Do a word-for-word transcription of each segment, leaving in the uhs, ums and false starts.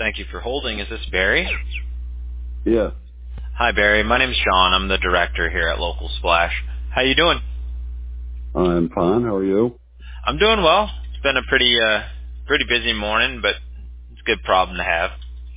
Thank you for holding. Is this Barry? Yes. Hi, Barry. My name's John. I'm the director here at Local Splash. How you doing? I'm fine. How are you? I'm doing well. It's been a pretty, uh, pretty busy morning, but it's a good problem to have.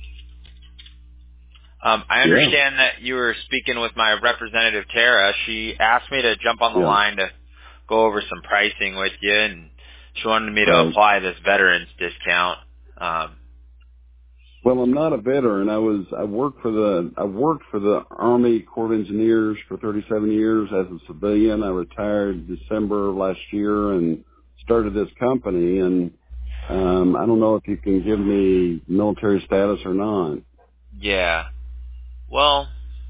Um, I Yeah. understand that you were speaking with my representative, Tara. She asked me to jump on the Yeah. line to go over some pricing with you, and she wanted me to Right. apply this veterans discount. Um, Well, I'm not a veteran. I was, I worked for the, I worked for the Army Corps of Engineers for thirty-seven years as a civilian. I retired December of last year and started this company. And, um, I don't know if you can give me military status or not. yeah. Well,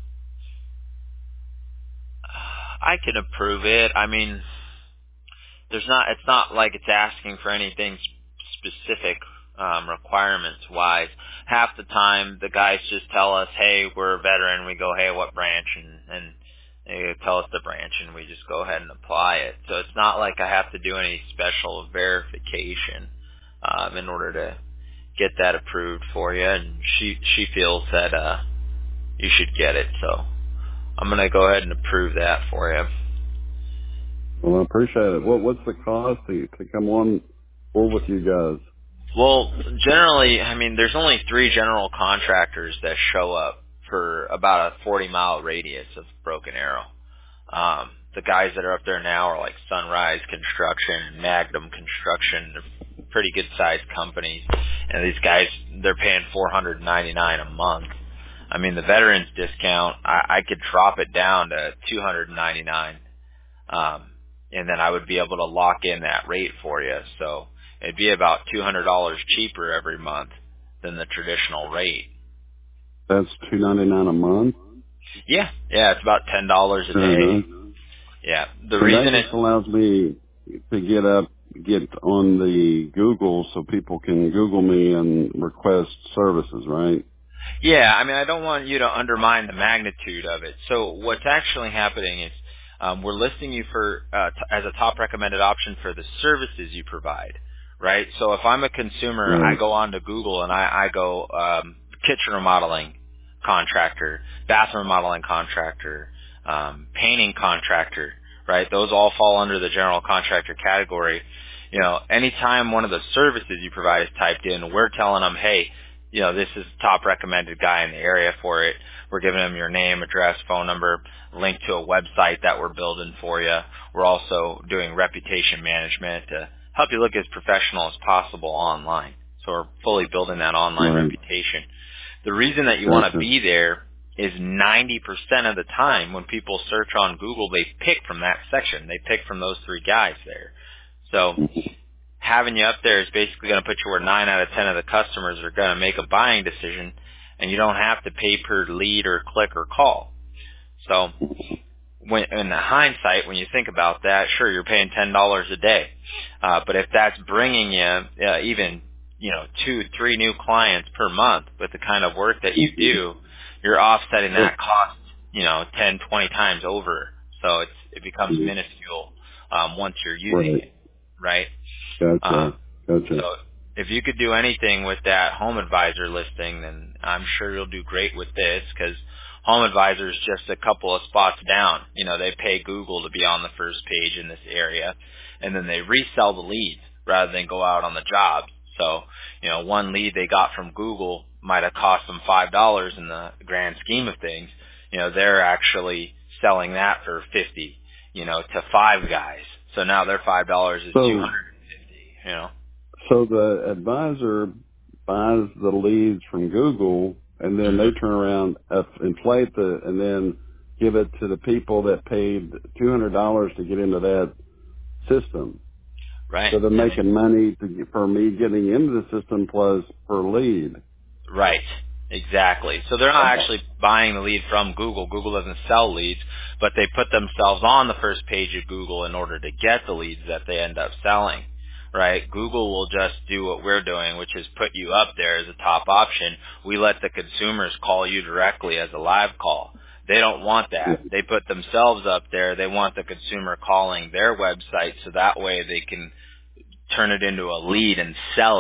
I can approve it. I mean, there's not. It's not like it's asking for anything s- specific um, requirements wise. Half the time, the guys just tell us, "Hey, we're a veteran." We go, "Hey, what branch?" and and they tell us the branch, and we just go ahead and apply it. So it's not like I have to do any special verification um, in order to get that approved for you. And she she feels that uh, you should get it. So I'm gonna go ahead and approve that for you. Well, I appreciate it. What, what's the cost to, to come on board with you guys? Well, generally, I mean, there's only three general contractors that show up for about a forty mile radius of Broken Arrow. Um, the guys that are up there now are like Sunrise Construction, Magnum Construction. They're pretty good sized companies. And these guys, they're paying four hundred ninety-nine a month. I mean, the veterans discount, I, I could drop it down to two hundred ninety-nine. Um, and then I would be able to lock in that rate for you. So it'd be about two hundred dollars cheaper every month than the traditional rate. That's two ninety-nine a month. Yeah, yeah, it's about ten dollars a Very day. nice. Yeah, the So that reason it, just allows me to get up, get on the Google so people can Google me and request services, right? yeah, I mean, I don't want you to undermine the magnitude of it. So what's actually happening is um, we're listing you for uh, t- as a top recommended option for the services you provide, right? So if I'm a consumer, I Right. go on to Google and I, I go um, kitchen remodeling contractor, bathroom remodeling contractor, um, painting contractor, right? Those all fall under the general contractor category. You know, anytime one of the services you provide is typed in, we're telling them, hey, you know, this is the top recommended guy in the area for it. We're giving them your name, address, phone number, link to a website that we're building for you. We're also doing reputation management to help you look as professional as possible online. So we're fully building that online Right. reputation. The reason that you want to Gotcha. be there is ninety percent of the time when people search on Google, they pick from that section. They pick from those three guys there. So having you up there is basically going to put you where nine out of ten of the customers are going to make a buying decision, and you don't have to pay per lead or click or call. So when, in the hindsight, when you think about that, sure, you're paying ten dollars a day. Uh, but if that's bringing you uh, even, you know, two, three new clients per month with the kind of work that you do, you're offsetting Sure. that cost, you know, ten, twenty times over. So it's, it becomes minuscule um, once you're using Right. it, right? Um, Gotcha. Gotcha. so if you could do anything with that Home Advisor listing, then I'm sure you'll do great with this, because Home Advisor is just a couple of spots down. You know, they pay Google to be on the first page in this area, and then they resell the leads rather than go out on the job. So, you know, one lead they got from Google might have cost them five dollars in the grand scheme of things. You know, they're actually selling that for fifty, you know, to five guys. So now their five dollars is two So, hundred fifty, you know. so the advisor buys the leads from Google and then hmm they turn around, uh, inflate the, and then give it to the people that paid two hundred dollars to get into that system. Right. So they're And they, making money to, for me getting into the system plus per lead. right. Exactly. So they're not actually buying the lead from Google. Google doesn't sell leads, but they put themselves on the first page of Google in order to get the leads that they end up selling. Right? Google will just do what we're doing, which is put you up there as a top option. We let the consumers call you directly as a live call. They don't want Yeah. that. They put themselves up there. They want the consumer calling their website so that way they can turn it into a lead and sell it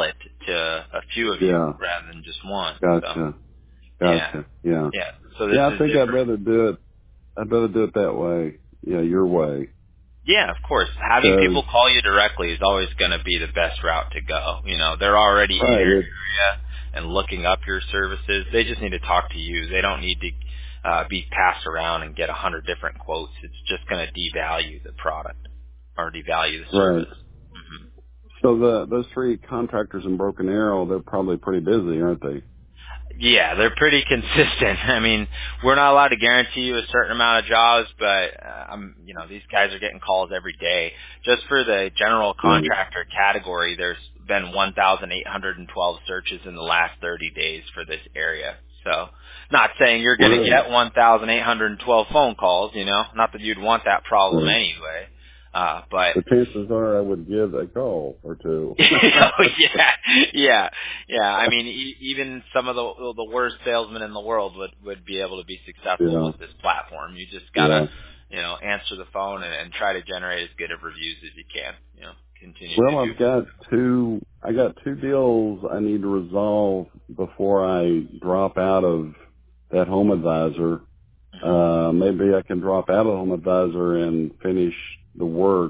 to a few of Yeah. you rather than just one. Gotcha. So, Gotcha. yeah. Yeah. Yeah. So this Yeah, I is think different. I'd rather do it. I'd rather do it that way. Yeah, your way. Yeah, of course. Having people call you directly is always going to be the best route to go. You know, they're already Right, in your it, area and looking up your services. They just need to talk to you. They don't need to uh, be passed around and get a hundred different quotes. It's just going to devalue the product or devalue the right. service. hmm So the those three contractors in Broken Arrow, they're probably pretty busy, aren't they? Yeah, they're pretty consistent. I mean, we're not allowed to guarantee you a certain amount of jobs, but uh, I'm, you know, these guys are getting calls every day. Just for the general Right. contractor category, there's been one thousand eight hundred twelve searches in the last thirty days for this area. So, not saying you're going to Really? get one thousand eight hundred twelve phone calls, you know, not that you'd want that problem Right. anyway. Uh, but The chances are I would give a call or two. oh, yeah, yeah, yeah. I mean, e- even some of the the worst salesmen in the world would would be able to be successful Yeah. with this platform. You just gotta, Yeah. you know, answer the phone and, and try to generate as good of reviews as you can. You know, continue Well, to do. I've got two. I got two deals I need to resolve before I drop out of that Home Advisor. hmm Uh, maybe I can drop out of Home Advisor and finish the work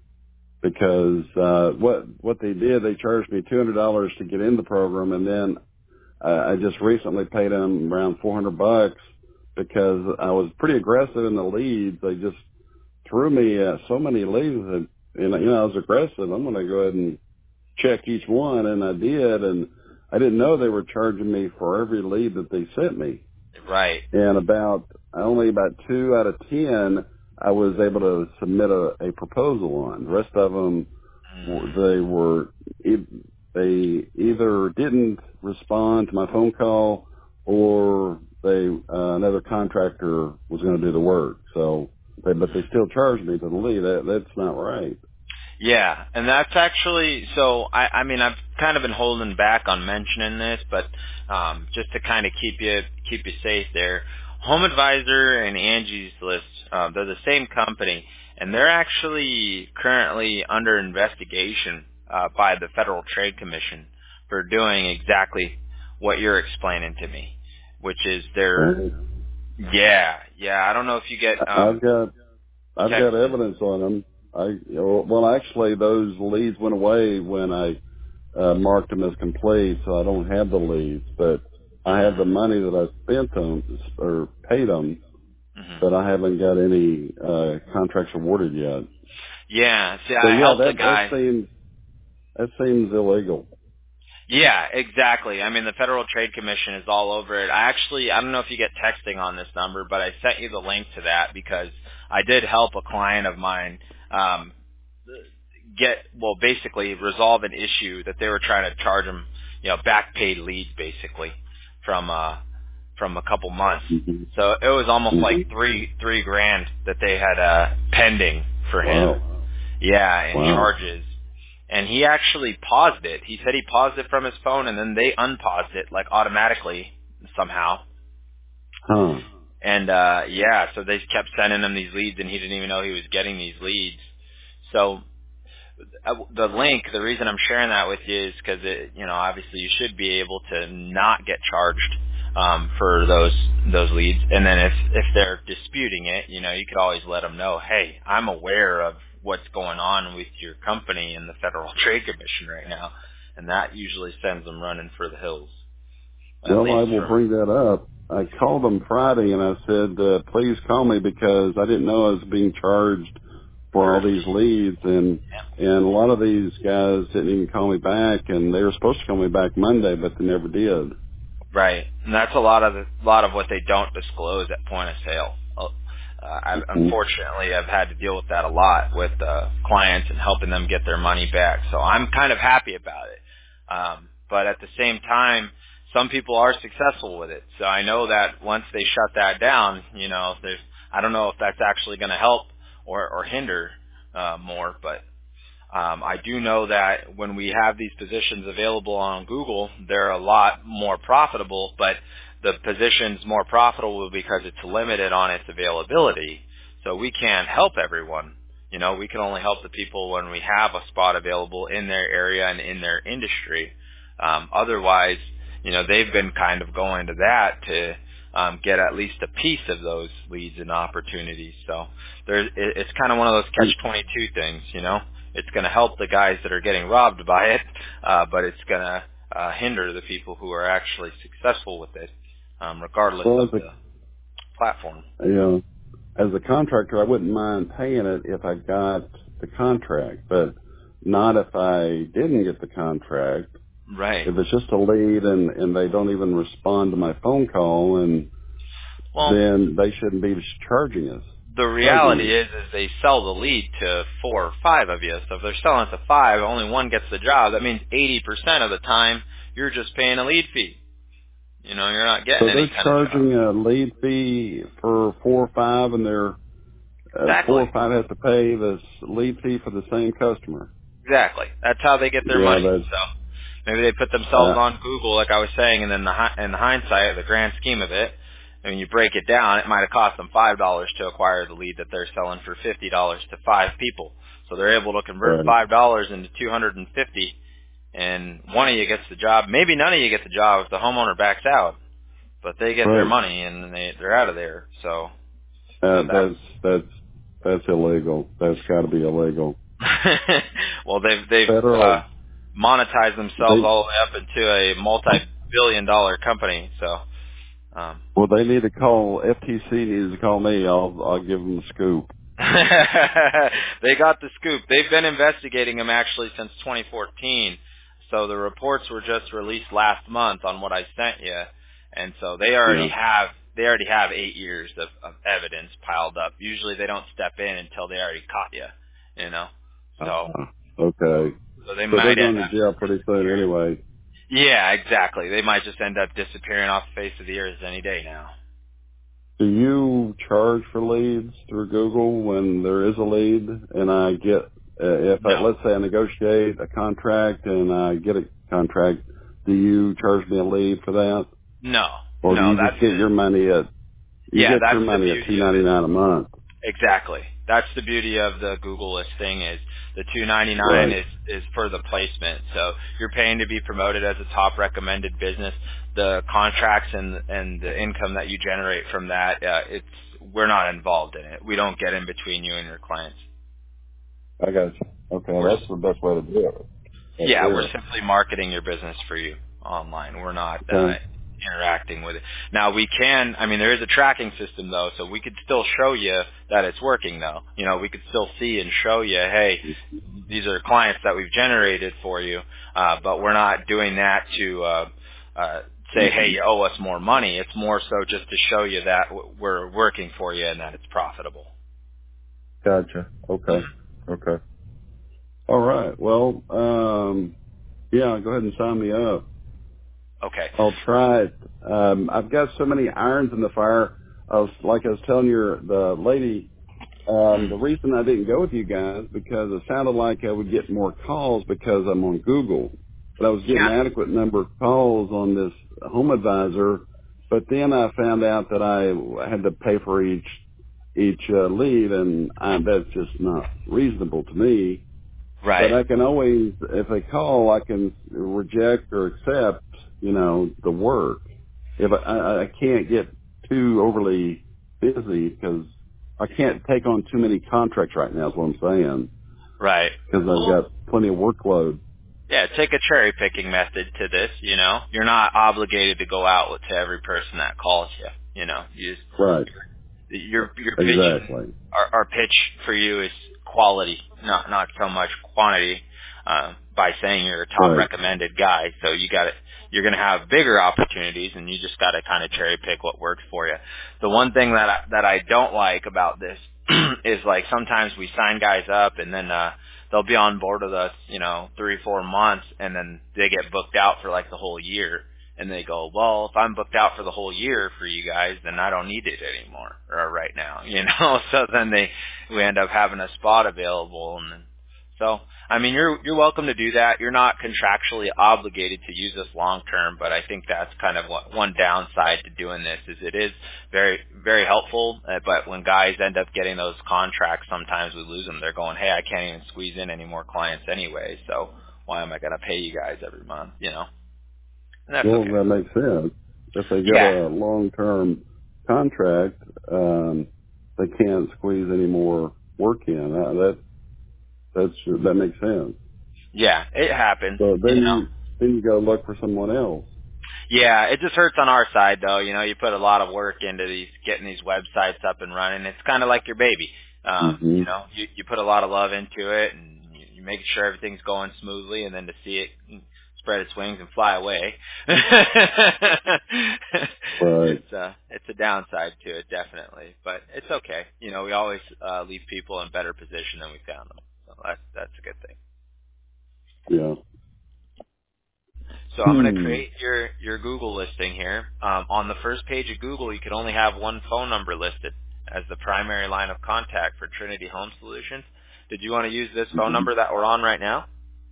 because uh, what what they did, they charged me two hundred dollars to get in the program, and then uh, I just recently paid them around four hundred bucks because I was pretty aggressive in the leads. They just threw me uh, so many leads, and, and you know I was aggressive. I'm going to go ahead and check each one, and I did, and I didn't know they were charging me for every lead that they sent me. Right. And about only about two out of ten, I was able to submit a, a proposal on. The rest of them, Mm. they were they either didn't respond to my phone call, or they uh, another contractor was going to do the work. So, they, but they still charged me for the lead. That that's not right. Yeah, and that's actually so. I, I mean, I've kind of been holding back on mentioning this, but um, just to kind of keep you keep you safe there. Home Advisor and Angie's List, uh, they're the same company, and they're actually currently under investigation uh, by the Federal Trade Commission for doing exactly what you're explaining to me, which is they're Right. yeah, yeah. I don't know if you get um, I've got I've got text. evidence on them. I you know, well, actually, those leads went away when I uh, marked them as complete, so I don't have the leads. But I have the money that I spent them or paid them, Mhm. but I haven't got any uh, contracts awarded yet. Yeah, see, So I yeah, helped a that that guy. seems that seems illegal. Yeah, exactly. I mean, the Federal Trade Commission is all over it. I actually, I don't know if you get texting on this number, but I sent you the link to that because I did help a client of mine um, get, well, basically resolve an issue that they were trying to charge them, you know, back paid leads basically from uh, from a couple months. Mm-hmm. So it was almost Mm-hmm. like three three grand that they had uh, pending for him. Wow. Yeah, and Wow. charges. And he actually paused it. He said he paused it from his phone, and then they unpaused it, like, automatically, somehow. Huh. And, uh, yeah, so they kept sending him these leads, and he didn't even know he was getting these leads. So uh, the link, the reason I'm sharing that with you is because, you know, obviously you should be able to not get charged um, for those those leads. And then if, if they're disputing it, you know, you could always let them know, hey, I'm aware of what's going on with your company and the Federal Trade Commission right now. And that usually sends them running for the hills. At Well, I least will from, bring that up. I called them Friday and I said, uh, please call me because I didn't know I was being charged for all for these leads, and yeah. and a lot of these guys didn't even call me back, and they were supposed to call me back Monday, but they never did. Right, and that's a lot of the, lot of what they don't disclose at point of sale. Uh, I, Mm-hmm. unfortunately, I've had to deal with that a lot with uh, clients and helping them get their money back. So I'm kind of happy about it. Um, but at the same time, some people are successful with it. So I know that once they shut that down, you know, there's I don't know if that's actually going to help or, or hinder uh, more, but Um, I do know that when we have these positions available on Google, they're a lot more profitable, but the position's more profitable because it's limited on its availability. So we can't help everyone. You know, we can only help the people when we have a spot available in their area and in their industry. Um, otherwise, you know, they've been kind of going to that to um, get at least a piece of those leads and opportunities. So there's, it, it's kind of one of those catch twenty-two things, you know. It's going to help the guys that are getting robbed by it, uh, but it's going to uh, hinder the people who are actually successful with it, um, regardless Well, of as a, the platform. you know, as a contractor, I wouldn't mind paying it if I got the contract, but not if I didn't get the contract. Right. If it's just a lead and, and they don't even respond to my phone call, and Well, then they shouldn't be charging us. the Charging reality me. is, is they sell the lead to four or five of you. So if they're selling it to five, only one gets the job. That means eighty percent of the time you're just paying a lead fee. You know, you're not getting So any they're kind of job. charging a lead fee for four or five, and they're uh, four Exactly. or five have to pay the lead fee for the same customer. Exactly. That's how they get their Yeah, money. that's So maybe they put themselves uh, on Google, like I was saying, and then the, hi- in the hindsight, the grand scheme of it, when you break it down, it might have cost them five dollars to acquire the lead that they're selling for fifty dollars to five people. So they're able to convert right. five dollars into two hundred fifty, and one of you gets the job. Maybe none of you get the job if the homeowner backs out, but they get their Right. money and they they're out of there. So you Uh, know that's that's that's that's illegal. That's got to be illegal. well, they've they've uh, Federal. monetized themselves They all the way up into a multi-billion dollar company. So, um, well, they need to call F T C. Needs to call me. I'll I'll give them the scoop. they got the scoop. They've been investigating them actually since twenty fourteen. So the reports were just released last month on what I sent you, and so they already Yeah. have they already have eight years of, of evidence piled up. Usually they don't step in until they already caught you, you know. So Uh, okay. so they So they're might end going to up jail pretty soon disappearing. anyway. Yeah, exactly. They might just end up disappearing off the face of the earth any day now. Do you charge for leads through Google when there is a lead and I get, uh, if I, No, let's say I negotiate a contract and I get a contract, do you charge me a lead for that? no, Or do no. you That's just get your money at, you yeah, get your that's the money at two beauty of ninety it. nine a month? Exactly. That's the beauty of the Google listing is the two ninety-nine Right. is is for the placement. So you're paying to be promoted as a top recommended business. The contracts and and the income that you generate from that, uh, it's we're not involved in it. We don't get in between you and your clients. I got you. Okay. We're That's the best way to do it. Right Yeah, we're there. simply marketing your business for you online. We're not uh, Okay. interacting with it. Now we can, I mean, there is a tracking system though, so we could still show you that it's working though. You know, we could still see and show you, hey, these are clients that we've generated for you, uh, but we're not doing that to uh, uh, say, hey, you owe us more money. It's more so just to show you that w- we're working for you and that it's profitable. Gotcha. Okay. Mhm. Okay. All right. Well, um, yeah, go ahead and sign me up. Okay. I'll try it. Um, I've got so many irons in the fire. I was, like I was telling your, the lady, um, the reason I didn't go with you guys because it sounded like I would get more calls because I'm on Google, but I was getting Yeah. an adequate number of calls on this home advisor. But then I found out that I had to pay for each, each, uh, lead and I, that's just not reasonable to me. But Right. I can always, if they call, I can reject or accept, you know, the work. If I, I, I can't get too overly busy because I can't take on too many contracts right now is what I'm saying Right. because I've got plenty of workload. Yeah, take a cherry picking method to this, you know. You're not obligated to go out to every person that calls you, you know. You just, Right. your your pitch Exactly. our, our pitch for you is quality, not not so much quantity. Uh, by saying you're a top Right. recommended guy, so you got to you're going to have bigger opportunities, and you just got to kind of cherry pick what works for you. The one thing that I, that I don't like about this is like sometimes we sign guys up, and then uh, they'll be on board with us, you know, three four months, and then they get booked out for like the whole year. And they go, well, if I'm booked out for the whole year for you guys, then I don't need it anymore, or right now, you know. So then they, we end up having a spot available, and then, so I mean, you're you're welcome to do that. You're not contractually obligated to use this long term, but I think that's kind of what, one downside to doing this is it is very very helpful. Uh, but when guys end up getting those contracts, sometimes we lose them. They're going, hey, I can't even squeeze in any more clients anyway, so why am I going to pay you guys every month, you know? That's Well, okay. that makes sense. If they get Yeah. a long-term contract, um, they can't squeeze any more work in. Uh, that that's that makes sense. Yeah, it happens, So you then know. you then you go look for someone else. Yeah, it just hurts on our side though. You know, you put a lot of work into these getting these websites up and running. It's kind of like your baby. Um, Hmm. you know, you you put a lot of love into it, and you, you make sure everything's going smoothly, and then to see it spread its wings and fly away, Right. it's uh it's a downside to it definitely. But it's okay. You know, we always uh, leave people in better position than we found them, so that's that's a good thing. Yeah. So I'm going to Hmm. create your, your Google listing here. Um, on the first page of Google, you could only have one phone number listed as the primary line of contact for Trinity Home Solutions. Did you want to use this phone Hmm. number that we're on right now?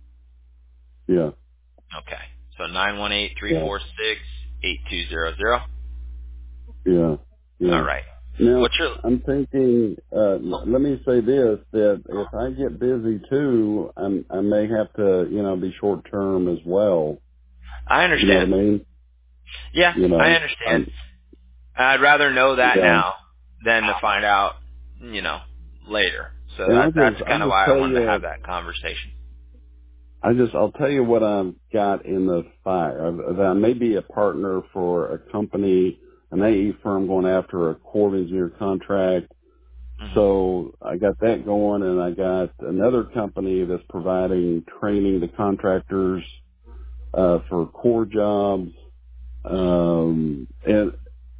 Yeah. Okay. So nine one eight, three Yeah. four six, eight two zero zero. Yeah. All Yeah. right. Now What's your... I'm thinking. Uh, l- let me say this: that if I get busy too, I'm, I may have to, you know, be short term as well. I You know what understand. I mean? Yeah, You I know. understand. I'm, I'd rather know that yeah. now than to find out, you know, later. So And I'll that that's just I'll kind of just why I tell wanted to have you. that conversation. I just I'll tell you what I've got in the fire. I've, that I may be a partner for a company, an A E firm going after a Corps of Engineer contract. Hmm. So I got that going, and I got another company that's providing training to contractors uh, for core jobs, um, and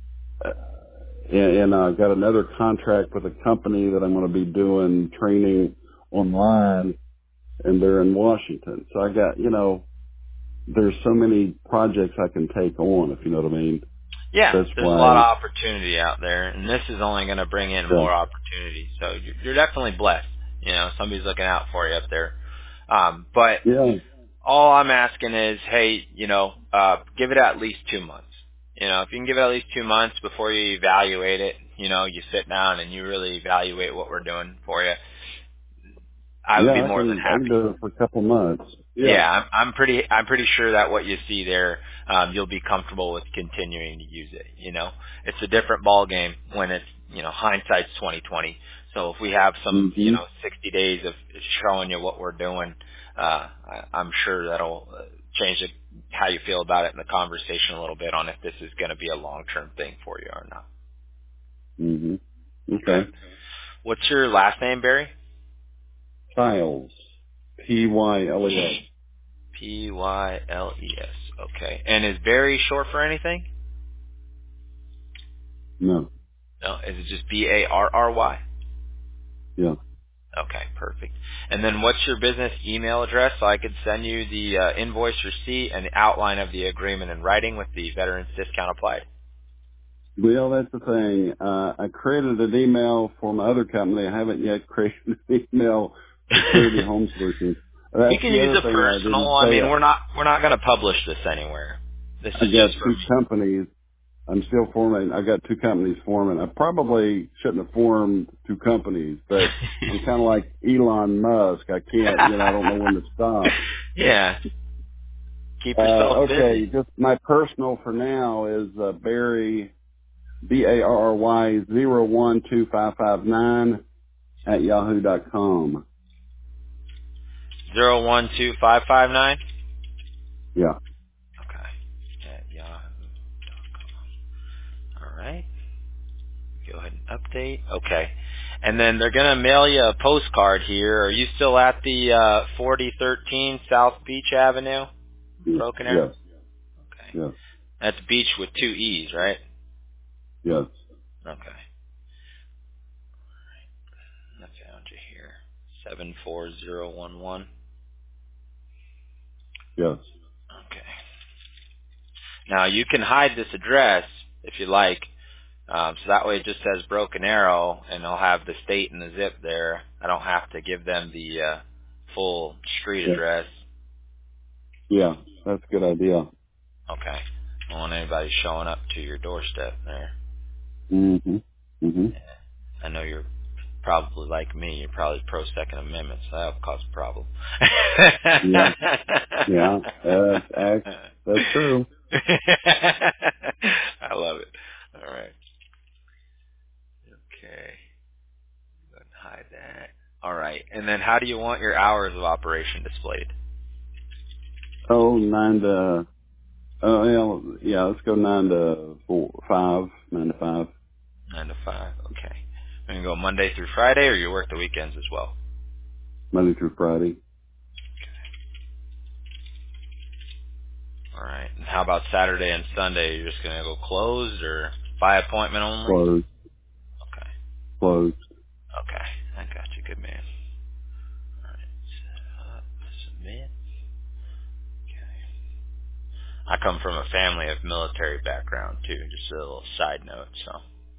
and, and I got another contract with a company that I'm going to be doing training online, and they're in Washington. So I got, you know, there's so many projects I can take on, if you know what I mean. Yeah, That's there's a lot why, of opportunity out there, and this is only going to bring in yeah. more opportunity. So you're you're definitely blessed. You know, somebody's looking out for you up there. Um, but Yeah. all I'm asking is, hey, you know, uh, give it at least two months. You know, if you can give it at least two months before you evaluate it, you know, you sit down and you really evaluate what we're doing for you, I would be Yeah, I more than can, I can happy. do it for a couple months. Yeah. Yeah, I'm, I'm pretty. I'm pretty sure that what you see there, um, you'll be comfortable with continuing to use it. You know, it's a different ball game when it's, you know, hindsight's twenty twenty. So if we have some, you Hmm. know, sixty days of showing you what we're doing, uh, I, I'm sure that'll uh, change it, how you feel about it in the conversation a little bit on if this is going to be a long term thing for you or not. Hmm. Okay. Okay. What's your last name, Barry? Tiles. P Y L E S. P Y L E S. Okay. And is Barry short for anything? No. No, is it just B A R R Y? Yeah. Okay, perfect. And then what's your business email address so I could send you the uh, invoice receipt and the outline of the agreement in writing with the veterans discount applied? Well, that's the thing. Uh, I created an email for my other company. I haven't yet created an email for Trinity Home Solutions. You That's can the use other a thing I didn't personal. I say. mean, we're not we're not going to publish this anywhere. This I is just got for two me. companies. I'm still forming. I got two companies forming. I probably shouldn't have formed two companies, but I'm kind of like Elon Musk. I can't, you know, I don't know when to stop. Yeah, keep yourself Uh, busy. okay, just my personal for now is uh, Barry B A R R Y zero one two five five nine at yahoo dot com. Zero one two five five nine. Yeah. Okay. At Yahoo. All right. Go ahead and update. Okay. And then they're going to mail you a postcard here. Are you still at the uh, forty thirteen South Beach Avenue, Yes. Broken Arrow? Yes. Okay. Yes. That's beach with two E's, right? Yes. Okay. I found you here. seven four zero one one. Yes. Okay. Now, you can hide this address if you like. Um, so that way it just says Broken Arrow, and they'll have the state and the zip there. I don't have to give them the uh, full street Yeah. address. Yeah. That's a good idea. Okay. I don't want anybody showing up to your doorstep there. Mm-hmm. Mm-hmm. I know you're probably like me. You're probably pro Second Amendment, so that'll cause a problem. Yeah. Yeah. That's, that's, that's true. I love it. All right. Okay. Go ahead and hide that. All right. And then how do you want your hours of operation displayed? Oh, nine to, oh, yeah, yeah, let's go nine to four, five, nine to five. Nine to five. Okay. And you go Monday through Friday, or you work the weekends as well? Monday through Friday. All right. And how about Saturday and Sunday? You're just going to go closed or by appointment only? Closed. Okay. Closed. Okay. I got you. Good man. All right. Set up. Submit. Okay. I come from a family of military background, too. Just a little side note, so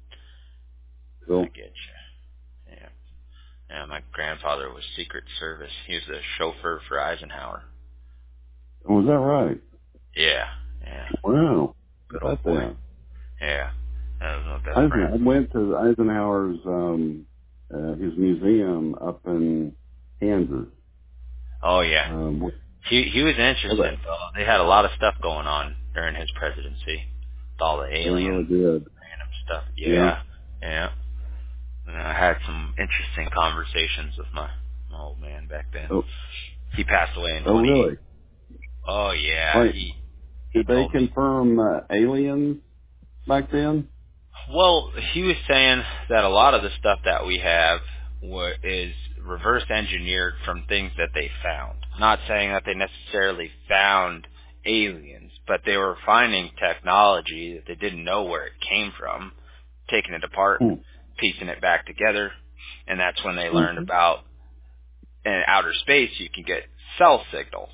I Cool. get you. Yeah. Yeah, my grandfather was Secret Service. He was a chauffeur for Eisenhower. Was that right? Yeah. Yeah. Wow. Good About old boy. that. Yeah. That was my best Eisenhower, friend. I went to Eisenhower's, um, uh, his museum up in Kansas. Oh, yeah. Um, He he was an okay. interesting fellow. They had a lot of stuff going on during his presidency. With all the They really alien did. random stuff. Yeah. Yeah. Yeah. And I had some interesting conversations with my, my old man back then. Oh, He passed away in oh twenty. really? Oh yeah, Wait, he he did they told me. confirm uh, aliens back then? Well, he was saying that a lot of the stuff that we have wa- is reverse engineered from things that they found. Not saying that they necessarily found aliens, but they were finding technology that they didn't know where it came from, taking it apart, Hmm. piecing it back together, and that's when they learned Mm-hmm. about in outer space you can get cell signals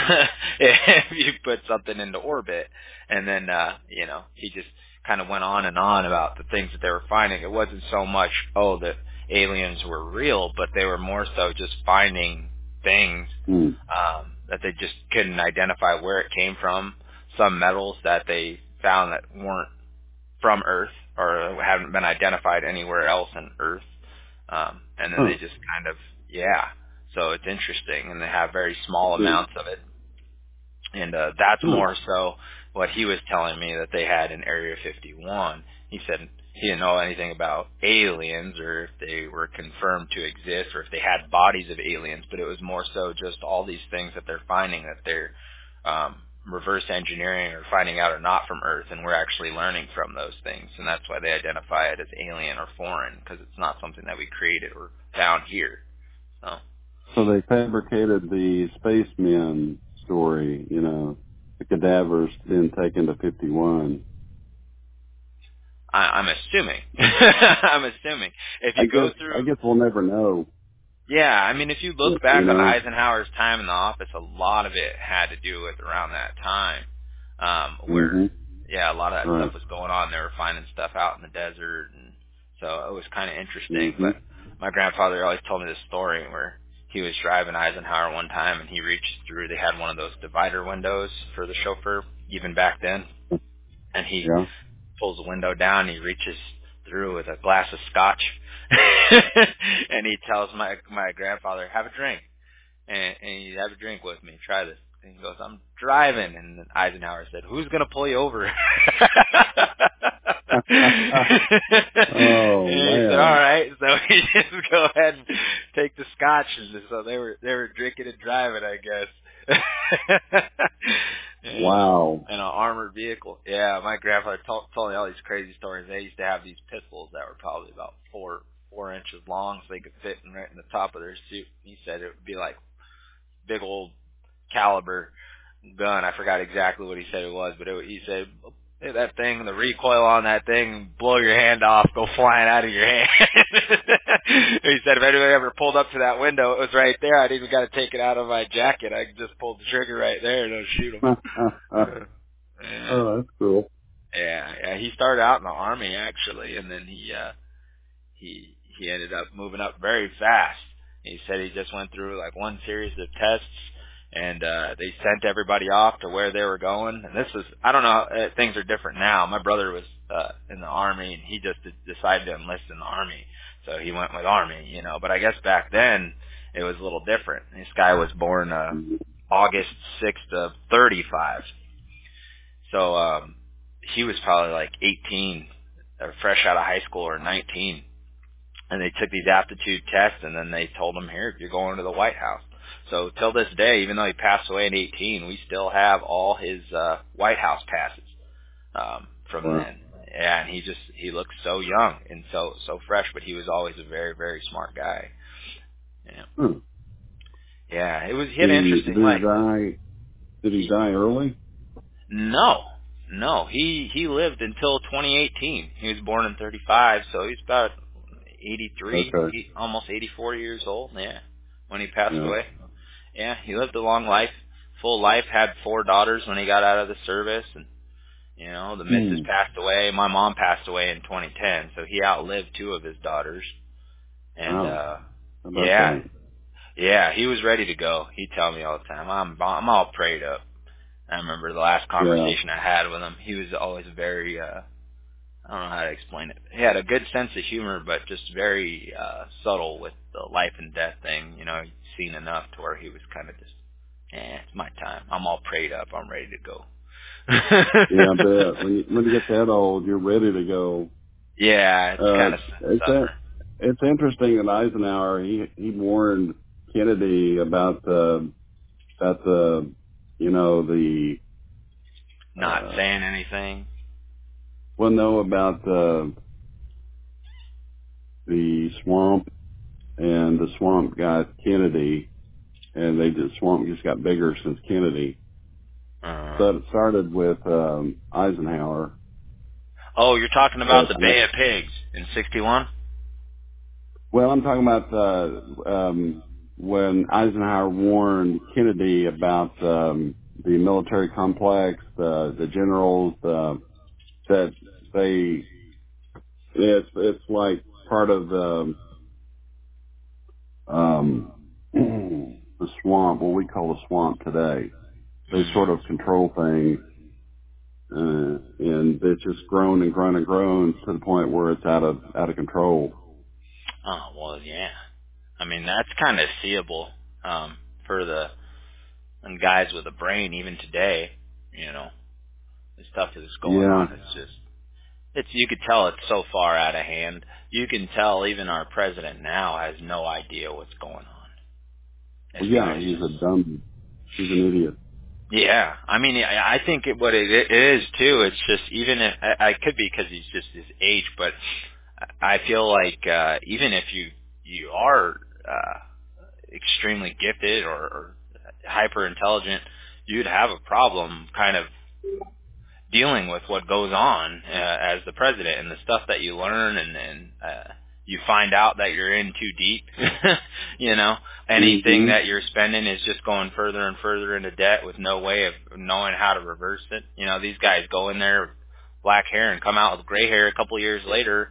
if you put something into orbit. And then uh you know he just kind of went on and on about the things that they were finding. It wasn't so much oh that aliens were real, but they were more so just finding things Hmm. um that they just couldn't identify where it came from. Some metals that they found that weren't from Earth or haven't been identified anywhere else in Earth. Um, and then Huh. they just kind of, yeah. So it's interesting, and they have very small Hmm. amounts of it. And uh, that's Huh. more so what he was telling me that they had in Area fifty-one. He said he didn't know anything about aliens or if they were confirmed to exist or if they had bodies of aliens, but it was more so just all these things that they're finding that they're um, reverse engineering or finding out are not from Earth, and we're actually learning from those things. And that's why they identify it as alien or foreign, because it's not something that we created or found here. So. So they fabricated the spacemen story, you know, the cadavers being taken to fifty-one. I, I'm assuming. I'm assuming. If I you go guess, I through, guess we'll never know, yeah, I mean, if you you look back on know. Eisenhower's time in the office, a lot of it had to do with around that time, um, where, Mm-hmm. yeah, a lot of that Right. stuff was going on. They were finding stuff out in the desert, and so it was kind of interesting. Mm-hmm. But my grandfather always told me this story where he was driving Eisenhower one time, and he reached through. They had one of those divider windows for the chauffeur, even back then, and he Yeah. pulls the window down, he reaches through with a glass of scotch, and he tells my my grandfather, "Have a drink," and, and he have a drink with me. Try this. And he goes, "I'm driving," and then Eisenhower said, "Who's gonna pull you over?" And Oh he said, "All man. right." So he just go ahead and take the scotch, and so they were they were drinking and driving, I guess. and, uh, Wow. in an armored vehicle. Yeah, my grandfather told, told me all these crazy stories. They used to have these pistols that were probably about four four inches long, so they could fit in right in the top of their suit. He said it would be like big old caliber gun. I forgot exactly what he said it was, but it, he said hey, that thing, the recoil on that thing, blow your hand off, go flying out of your hand. He said if anybody ever pulled up to that window, it was right there. I didn't even got to take it out of my jacket. I just pulled the trigger right there and it'll shoot him. Yeah. Oh, that's cool. Yeah, yeah. He started out in the army actually, and then he uh he he ended up moving up very fast. He said he just went through like one series of tests, and uh they sent everybody off to where they were going. And this was I don't know, uh, things are different now. My brother was uh in the army, and he just decided to enlist in the army, so he went with army, you know. But I guess back then it was a little different. This guy was born uh August sixth of thirty-five. So um, he was probably like eighteen, or fresh out of high school, or nineteen. And they took these aptitude tests, and then they told him, here, you're going to the White House. So till this day, even though he passed away at eighteen, we still have all his uh, White House passes um, from Wow. then. Yeah, and he just, he looks so young and so so fresh, but he was always a very, very smart guy. Yeah. Hmm. Yeah, it was, he Did had an he, interesting did he life. die, did he die early? No, no, he he lived until twenty eighteen. He was born in thirty-five, so he's about eighty-three, Okay. he, almost eighty-four years old. Yeah, when he passed Yeah. away. Yeah, he lived a long life, full life. Had four daughters when he got out of the service, and you know the missus Hmm. passed away. My mom passed away in twenty ten, so he outlived two of his daughters. And Wow. uh How about yeah, that? yeah, he was ready to go. He'd tell me all the time, I'm I'm all prayed up. I remember the last Yeah. conversation I had with him. He was always very, uh, I don't know how to explain it. He had a good sense of humor, but just very uh, subtle with the life and death thing. You know, he'd seen enough to where he was kind of just, eh, it's my time. I'm all prayed up. I'm ready to go. Yeah, I bet. When you, when you get that old, you're ready to go. Yeah, it's Uh, kind of it's that, suffering. it's interesting that Eisenhower, he, he warned Kennedy about the, about the, you know, the, Not uh, saying anything. well, no, about the, the swamp, and the swamp got Kennedy, and they just, swamp just got bigger since Kennedy. Uh, So it started with, um, Eisenhower, oh, you're talking about but, the uh, Bay of Pigs in sixty-one? well, I'm talking about, uh, um, when Eisenhower warned Kennedy about, um, the military complex, the, the generals, uh, that they, it's, it's like part of the, um, the swamp, what we call the swamp today. They sort Mm-hmm. of control things, uh, and it's just grown and grown and grown to the point where it's out of, out of control. Oh, well, yeah. I mean, that's kind of seeable um, for the and guys with a brain even today. You know, the stuff that's going Yeah. on. It's just, it's you could tell it's so far out of hand. You can tell even our president now has no idea what's going on. As Well, far yeah, as he's a just, dumb, he's an idiot. yeah, I mean, I I think it, what it, it is too. It's just even if I, I could be because he's just his age, but I feel like uh, even if you you are uh, extremely gifted or, or hyper intelligent, you'd have a problem kind of dealing with what goes on uh, as the president and the stuff that you learn and, and uh, you find out that you're in too deep. You know, anything hmm that you're spending is just going further and further into debt with no way of knowing how to reverse it. You know, these guys go in there with black hair and come out with gray hair a couple of years later.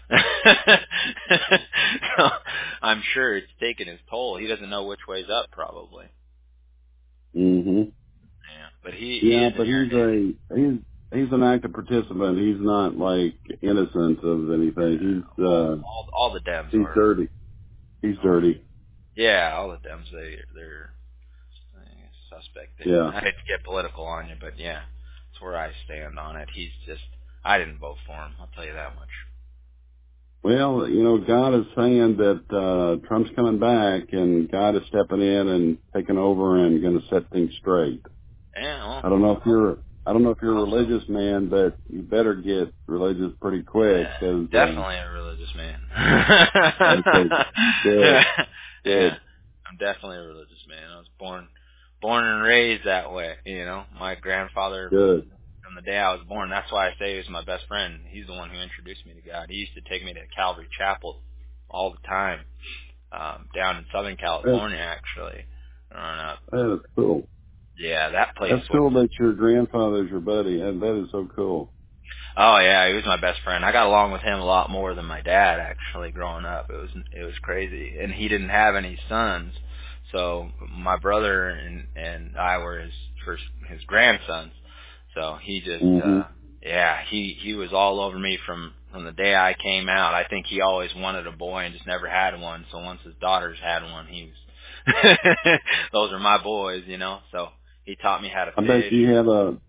So, I'm sure it's taken his toll. He doesn't know which way's up, probably. hmm Yeah, but he he Yeah, is but an he's irritating. a, he's, he's an active participant. He's not like innocent of anything. He's, All uh, all all the Dems he's are. dirty. He's Oh, dirty. yeah, all the Dems they they're uh, suspect. They, Yeah. I hate to get political on you, but yeah, that's where I stand on it. He's just I didn't vote for him. I'll tell you that much. Well, you know, God is saying that, uh, Trump's coming back and God is stepping in and taking over and going to set things straight. Yeah, well, I don't know if you're, I don't know if I you're a hope so. religious man, but you better get religious pretty quick Yeah, because, uh, definitely a religious man. okay, good, Yeah, good, I'm definitely a religious man. I was born, born and raised that way. You know, my grandfather good. from the day I was born. That's why I say he was my best friend. He's the one who introduced me to God. He used to take me to Calvary Chapel all the time, um, down in Southern That's, California, actually, growing up. that is cool. Yeah, that place That's was. cool that your grandfather's your buddy. That, that is so cool. Oh yeah, he was my best friend. I got along with him a lot more than my dad actually growing up. It was it was crazy, and he didn't have any sons, so my brother and and I were his first his grandsons. So he just hmm uh yeah he he was all over me from from the day I came out. I think he always wanted a boy and just never had one. So once his daughters had one, he was those are my boys, you know. So he taught me how to I bet fish. you have a,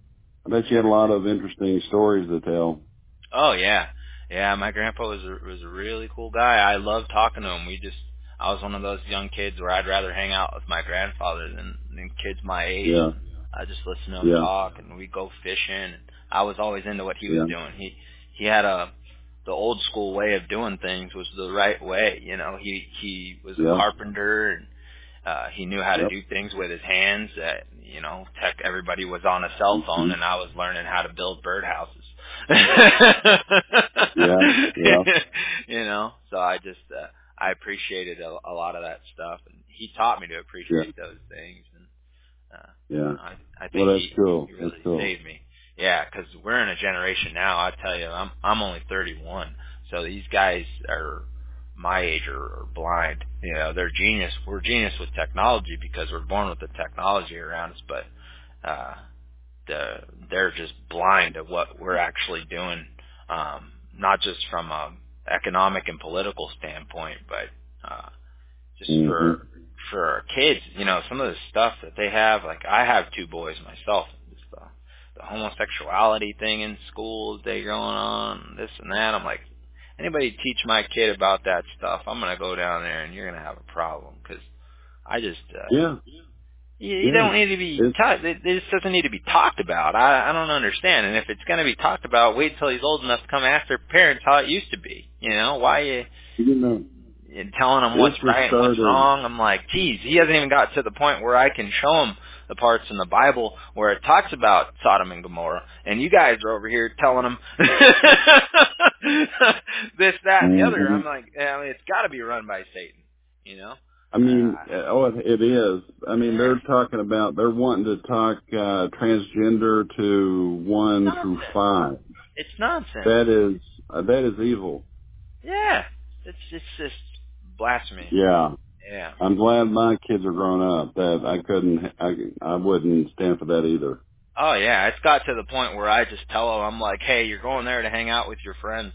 I bet you had a lot of interesting stories to tell. Oh yeah, yeah. My grandpa was a, was a really cool guy. I loved talking to him. We just, I was one of those young kids where I'd rather hang out with my grandfather than, than kids my age. Yeah. I just listen to him Yeah. talk, and we'd go fishing. I was always into what he Yeah. was doing. He he had a the old school way of doing things was the right way. You know, he he was a Yeah. carpenter, and uh, he knew how to Yep. do things with his hands. That you know, tech everybody was on a cell phone, Mm-hmm. and I was learning how to build birdhouses. Yeah. Yeah. You know, so I just uh, I appreciated a, a lot of that stuff, and he taught me to appreciate Yeah. those things, and uh, Yeah. I I Well, think that's he cool. he That's really cool. saved me. Yeah, because we're in a generation now. I tell you, I'm I'm only thirty-one, so these guys are my age are, are blind. You know, they're genius. We're genius with technology because we're born with the technology around us, but uh, the they're just blind to what we're actually doing, um, not just from a economic and political standpoint, but uh, just Mm-hmm. for for our kids. You know, some of the stuff that they have. Like I have two boys myself. Just the, the homosexuality thing in schools they going on, this and that. I'm like, anybody teach my kid about that stuff, I'm gonna go down there and you're gonna have a problem because I just. Uh, Yeah. You, you Yeah. don't need to be It's, taught. It, it just doesn't need to be talked about. I, I don't understand. And if it's going to be talked about, wait till he's old enough to come after parents how it used to be. You know, why you, you know, you telling him it what's just right and what's started. wrong? I'm like, geez, he hasn't even got to the point where I can show him the parts in the Bible where it talks about Sodom and Gomorrah, and you guys are over here telling him this, that, and the other. Mm-hmm. I'm like, I mean, it's got to be run by Satan. You know. I Uh, mean, uh, oh, it it is. I mean, yeah. they're talking about, they're wanting to talk uh, transgender to one through Nonsense. five. It's nonsense. That is, uh, that is evil. Yeah, it's it's just blasphemy. Yeah. Yeah. I'm glad my kids are grown up. That I couldn't, I, I wouldn't stand for that either. Oh yeah, it's got to the point where I just tell them, I'm like, hey, you're going there to hang out with your friends.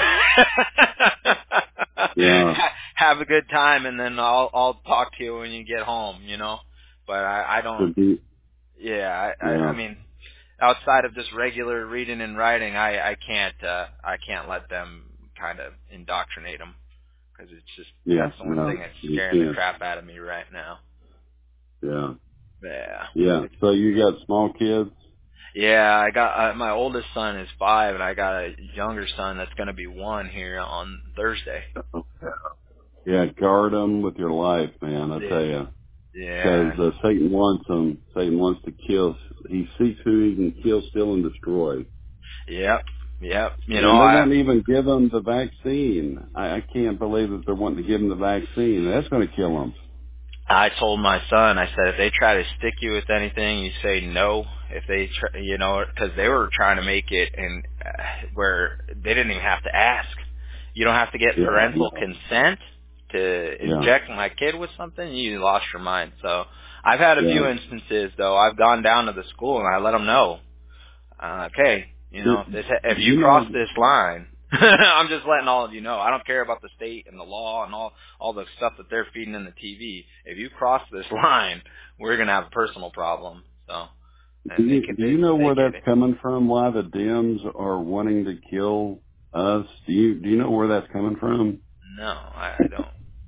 Yeah. Have a good time, and then I'll I'll talk to you when you get home. You know, but I I don't. To be, Yeah, I I, I yeah. mean, outside of just regular reading and writing, I I can't uh, I can't let them kind of indoctrinate them. Because it's just, Yeah. that's the one No, thing that's you scaring the can't. crap out of me right now. Yeah. Yeah. Yeah. It's, So you got small kids? yeah, I got, uh, my oldest son is five, and I got a younger son that's going to be one here on Thursday. Yeah. Guard them with your life, man. I tell you. Yeah. Because uh, Satan wants them. Satan wants to kill. He seeks who he can kill, steal, and destroy. Yep. Yep. You know, And they I, won't even give them the vaccine. I, I can't believe that they're wanting to give them the vaccine. That's going to kill them. I told my son, I said, if they try to stick you with anything, you say no. If they, try, you know, because they were trying to make it and uh, where they didn't even have to ask. You don't have to get Yeah, parental no. consent to Yeah, inject my kid with something. You lost your mind. So I've had a yeah. few instances though. I've gone down to the school and I let them know. Uh, okay, you know, if, this, if you You cross know, this line, I'm just letting all of you know. I don't care about the state and the law and all all the stuff that they're feeding in the T V. If you cross this line, we're gonna have a personal problem. So, do and they you, get do they you know they where get that's it. coming from? Why the Dems are wanting to kill us? Do you do you know where that's coming from? No, I, I don't.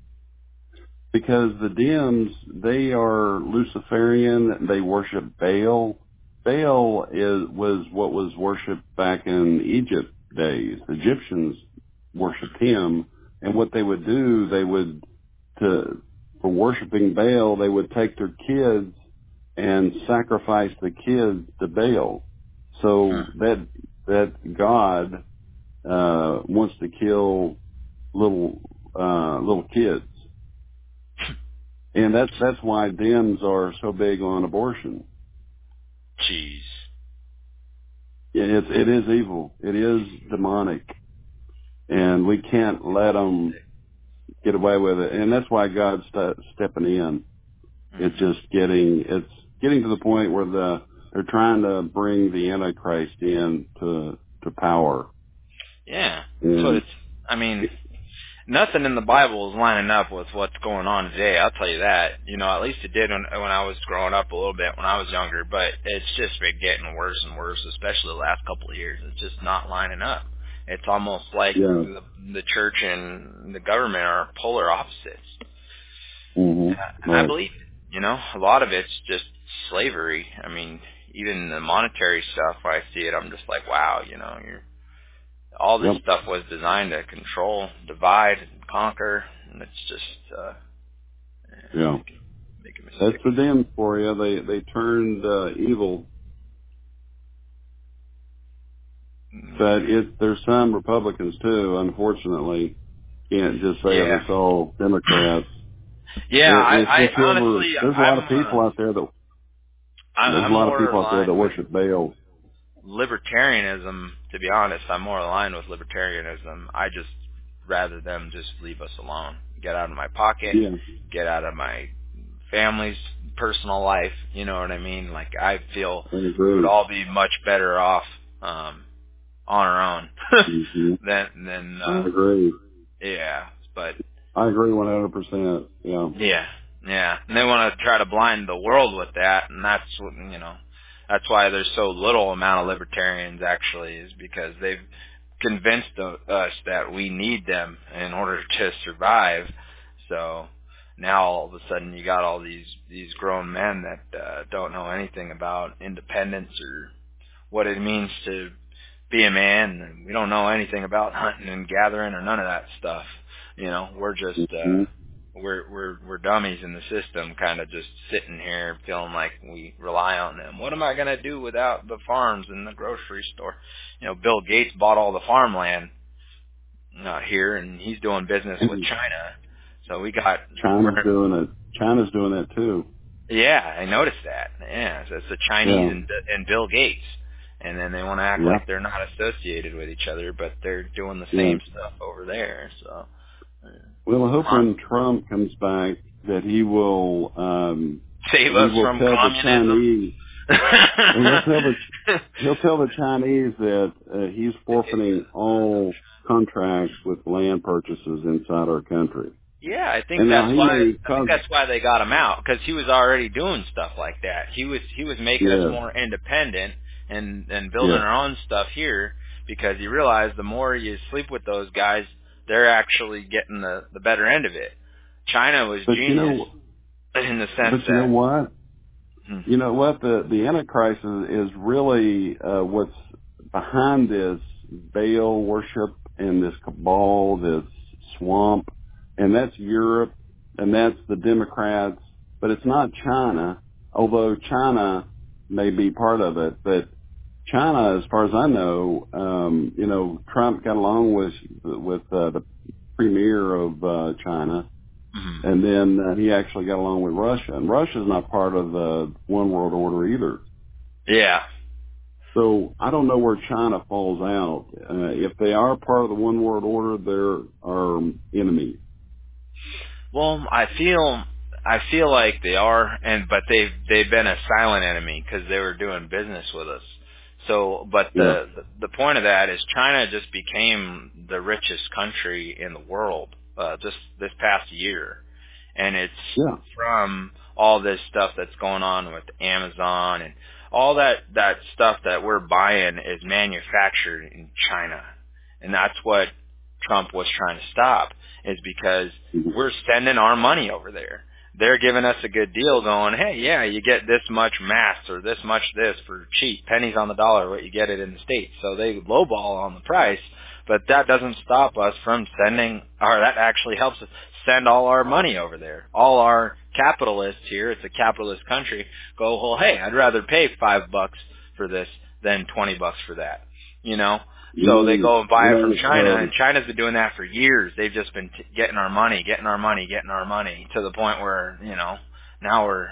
Because the Dems, they are Luciferian. They worship Baal. Baal is was what was worshipped back in Egypt days. Egyptians worshipped him, and what they would do, they would to for worshiping Baal, they would take their kids and sacrifice the kids to Baal. So Hmm. that that God uh, wants to kill little uh, little kids. And that's that's why Dems are so big on abortion. Jeez. It it is evil. It is demonic, and we can't let them get away with it. And that's why God's st- stepping in. It's Mm-hmm. just getting it's getting to the point where the they're trying to bring the Antichrist in to to power. Yeah, that's what And it's. I mean, nothing in the Bible is lining up with what's going on today. I'll tell you that. You know, at least it did when, when I was growing up a little bit when I was younger. But it's just been getting worse and worse, especially the last couple of years. It's just not lining up. It's almost like yeah. the, the church and the government are polar opposites. Mm-hmm. And Right. I believe, you know, a lot of it's just slavery. I mean, even the monetary stuff, when I see it, I'm just like, wow, you know, you're, all this Yep. stuff was designed to control, divide, and conquer, and it's just, uh, yeah. make, make a mistake. That's the Dems for you. They they turned uh, evil. But it, there's some Republicans too, unfortunately. Can't just say Yeah. it's all Democrats. Yeah, It, I, it's I just whoever, honestly, there's a I'm, lot of people uh, out there that, I, there's a I'm lot of more people out there that aligned with worship Baal. libertarianism, to be honest. I'm more aligned with libertarianism. I just rather them just leave us alone. Get out of my pocket. Yeah. Get out of my family's personal life. You know what I mean? Like, I feel I we agree. would all be much better off um, on our own mm-hmm. than than. Uh, I agree. Yeah, but I agree one hundred percent. Yeah. yeah, yeah, and they want to try to blind the world with that, and that's what, you know, that's why there's so little amount of libertarians actually, is because they've convinced us that we need them in order to survive. So now all of a sudden you got all these these grown men that uh, don't know anything about independence or what it means to be a man, and we don't know anything about hunting and gathering or none of that stuff. You know, we're just Mm-hmm. uh we're we're we're dummies in the system, kind of just sitting here feeling like we rely on them. What am I going to do without the farms and the grocery store? You know, Bill Gates bought all the farmland out here, and he's doing business with China. So we got China's doing it. China's doing that too. Yeah, I noticed that. Yeah, so it's the Chinese Yeah. and and Bill Gates. And then they want to act Yeah. like they're not associated with each other, but they're doing the Yeah. same stuff over there. So, Well, I hope huh? when Trump comes back that he will um, Save he us will from tell the communism. Chinese. And he'll tell the he'll tell the Chinese that uh, he's forfeiting all contracts with land purchases inside our country. Yeah, I think And now that's he why may I think cause that's why they got him out, because he was already doing stuff like that. He was he was making us yes, more independent and and building yes. our own stuff here, because he realized the more you sleep with those guys, they're actually getting the the better end of it. China was But you genius know, in the sense but you know that what? hmm, You know what? The the Antichrist is, is really uh, what's behind this Baal worship and this cabal, this swamp, and that's Europe, and that's the Democrats. But it's not China, although China may be part of it. But China, as far as I know, um, you know, Trump got along with with uh, the premier of uh, China. hmm. And then uh, he actually got along with Russia. And Russia's not part of the one world order either. Yeah. So I don't know where China falls out. Uh, if they are part of the one world order, they're our enemies. Well, I feel I feel like they are, and but they've they've been a silent enemy because they were doing business with us. So, but Yeah. the the point of that is China just became the richest country in the world uh, just this past year, and it's Yeah. from all this stuff that's going on with Amazon and all that that stuff that we're buying is manufactured in China, and that's what Trump was trying to stop, is because Mhm. we're sending our money over there. They're giving us a good deal going, hey, yeah, you get this much mass or this much this for cheap, pennies on the dollar, what you get it in the States. So they lowball on the price, but that doesn't stop us from sending, or that actually helps us send all our money over there. All our capitalists here, it's a capitalist country, go, well, hey, I'd rather pay five bucks for this than twenty bucks for that, you know? You So know, they go and buy you it from know, China, um, and China's been doing that for years. They've just been t- getting our money, getting our money, getting our money, to the point where, you know, now we're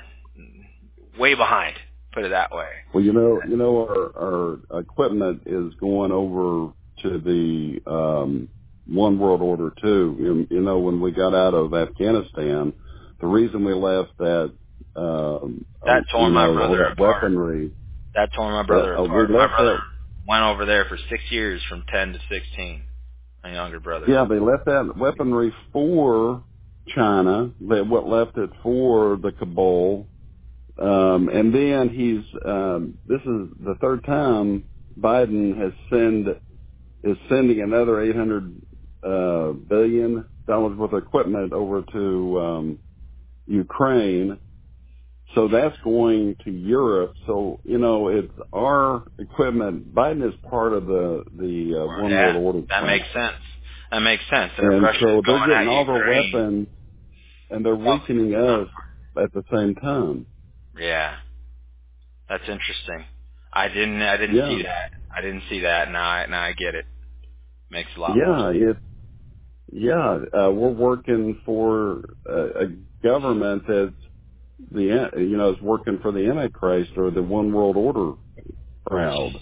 way behind, put it that way. well, you know, you know, our, our equipment is going over to the um, one world order too. You, you know, when we got out of Afghanistan, the reason we left that, um, uh, That tore you my know, all brother that apart. weaponry. That tore my Well, brother uh, we apart. My left brother that. went over there for six years from ten to sixteen. A younger brother. Yeah, they left that weaponry for China. They what left it for the cabal. Um, and then he's, um, this is the third time Biden has send, is sending another eight hundred, uh, billion dollars worth of equipment over to, um, Ukraine. So that's going to Europe. So, you know, it's our equipment. Biden is part of the, the, uh, Well, one world yeah, order that plan. makes sense. That makes sense. And if And Russia's so they're going getting at all their Ukraine, weapons and they're probably. weakening us at the same time. Yeah, that's interesting. I didn't. I didn't Yeah. see that. I didn't see that. Now I now I get it. Makes a lot more Yeah. sense. It, yeah. Uh, we're working for a, a government that's the, you know, is working for the Antichrist or the one world order crowd.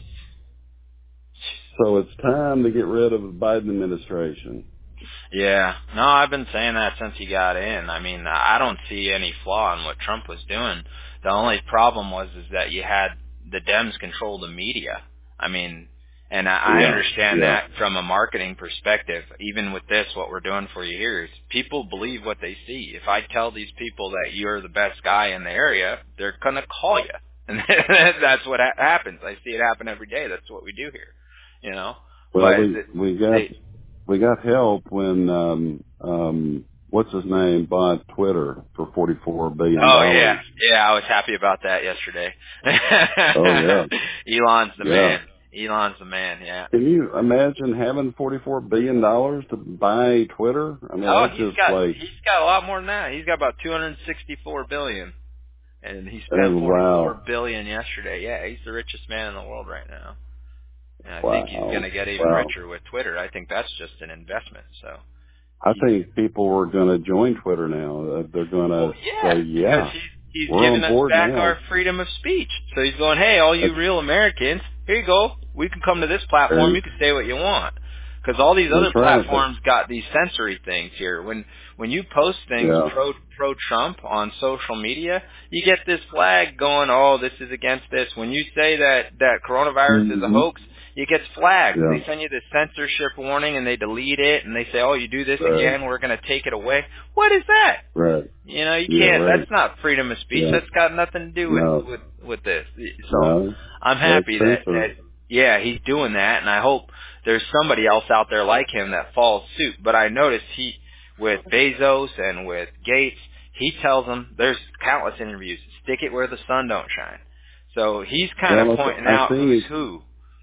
So it's time to get rid of the Biden administration. Yeah. No, I've been saying that since he got in. I mean, I don't see any flaw in what Trump was doing. The only problem was is that you had the Dems control the media. I mean, and I I Yeah. understand Yeah. that from a marketing perspective. Even with this, what we're doing for you here is people believe what they see. If I tell these people that you're the best guy in the area, they're going to call you. And that's what ha- happens. I see it happen every day. That's what we do here, you know. Well, But we, we got, they, we got help when, um, um, what's his name bought Twitter for forty-four billion Oh yeah, dollars. yeah. I was happy about that yesterday. Oh yeah. Elon's the Yeah. man. Elon's the man. Yeah. Can you imagine having forty-four billion dollars to buy Twitter? I mean, Oh, that's he's just got like, he's got a lot more than that. He's got about two hundred sixty-four billion, and he spent oh, forty-four wow, billion yesterday. Yeah, he's the richest man in the world right now. And I think he's going wow, to get even wow. richer with Twitter. I think that's just an investment. So I he's think people are going to join Twitter now. Uh, They're going well, to yeah, say, because yeah, he's he's we're on giving us board back our now. freedom of speech. So he's going, hey, all you That's, real Americans, here you go. We can come to this platform. and You can say what you want. Because all these other that's right. But, platforms got these censory things here. When when you post things yeah. pro pro Trump on social media, you get this flag going. Oh, this is against this. When you say that that coronavirus is a Mm-hmm. hoax, it gets flagged. Yeah. They send you this censorship warning, and they delete it, and they say, oh, you do this Right. again, we're going to take it away. What is that? Right. You know, you Yeah. can't. Right. That's not freedom of speech. Yeah. That's got nothing to do with No. with with this. So No. I'm That's happy that that censored. yeah, he's doing that, and I hope there's somebody else out there like him that follows suit. But I noticed he with Bezos and with Gates, he tells them there's countless interviews. Stick it where the sun don't shine. So he's kind of Well, pointing I out who's think who.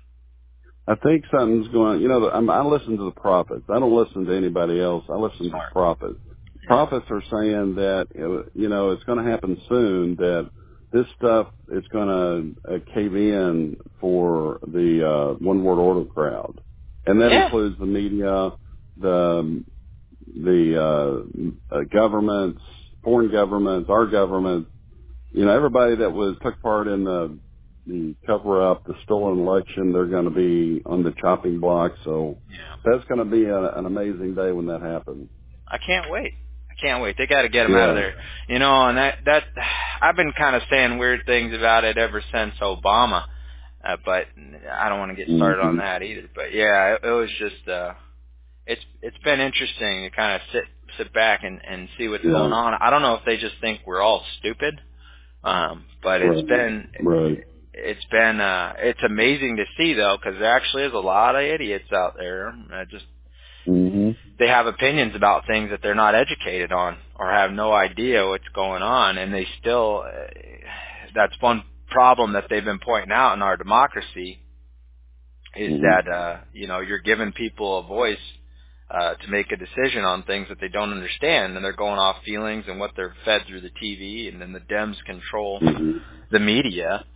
I think something's going. You know, I'm, I listen to the prophets. I don't listen to anybody else. I listen to the Smart. prophets. Yeah. Prophets are saying that you know it's going to happen soon. That this stuff is going to uh, cave in for the uh, one world order crowd, and that Yeah. includes the media, the the uh, uh, governments, foreign governments, our government. You know, everybody that was took part in the the cover up, the stolen election, they're going to be on the chopping block. So Yeah. that's going to be a, an amazing day when that happens. I can't wait. I can't wait. They got to get him out of Yeah. there. You know, and that that I've been kind of saying weird things about it ever since Obama, uh, but I don't want to get started on Mm-hmm. that either. But yeah, it, it was just uh, it's it's been interesting to kind of sit sit back and and see what's Yeah. going on. I don't know if they just think we're all stupid, um, but it's Right. been Right. it's been uh, it's amazing to see though, because there actually is a lot of idiots out there. I just Mm-hmm. they have opinions about things that they're not educated on or have no idea what's going on, and they still uh, that's one problem that they've been pointing out in our democracy is Mm-hmm. that uh you know you're giving people a voice uh to make a decision on things that they don't understand, and they're going off feelings and what they're fed through the T V, and then the Dems control Mm-hmm. the media.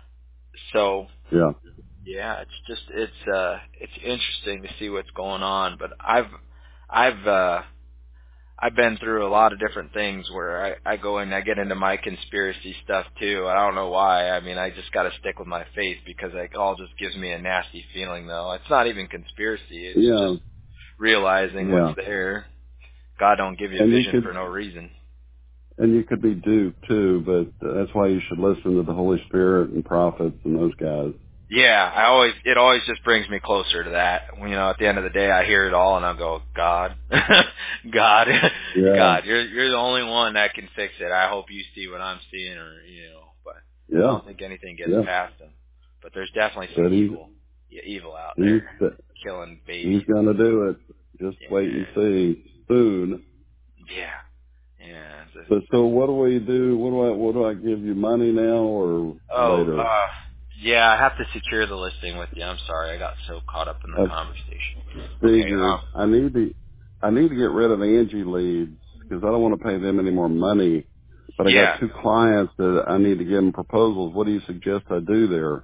So Yeah. yeah, it's just it's uh it's interesting to see what's going on, but I've I've uh I've been through a lot of different things where I, I go in, I get into my conspiracy stuff too. I don't know why. I mean, I just got to stick with my faith because it all just gives me a nasty feeling though. It's not even conspiracy. It's Yeah. just realizing Yeah. what's there. God don't give you And you vision could, for no reason. and you could be duped too, but that's why you should listen to the Holy Spirit and prophets and those guys. Yeah, I always it always just brings me closer to that. You know, at the end of the day, I hear it all, and I'll go, God, God, Yeah. God, you're you're the only one that can fix it. I hope you see what I'm seeing, or you know, but Yeah. I don't think anything gets Yeah. past him. But there's definitely some But he's, evil, yeah, evil out he's, there, killing babies. he's gonna do it. Just Yeah. wait and see soon. Yeah. Yeah. It's But a, so what do we do? What do I, what do I give you money now or oh, later? uh, yeah, I have to secure the listing with you. I'm sorry, I got so caught up in the I conversation. Okay. figured Um. I need to, I need to get rid of Angie leads because I don't want to pay them any more money. But I Yeah. got two clients that I need to give them proposals. What do you suggest I do there?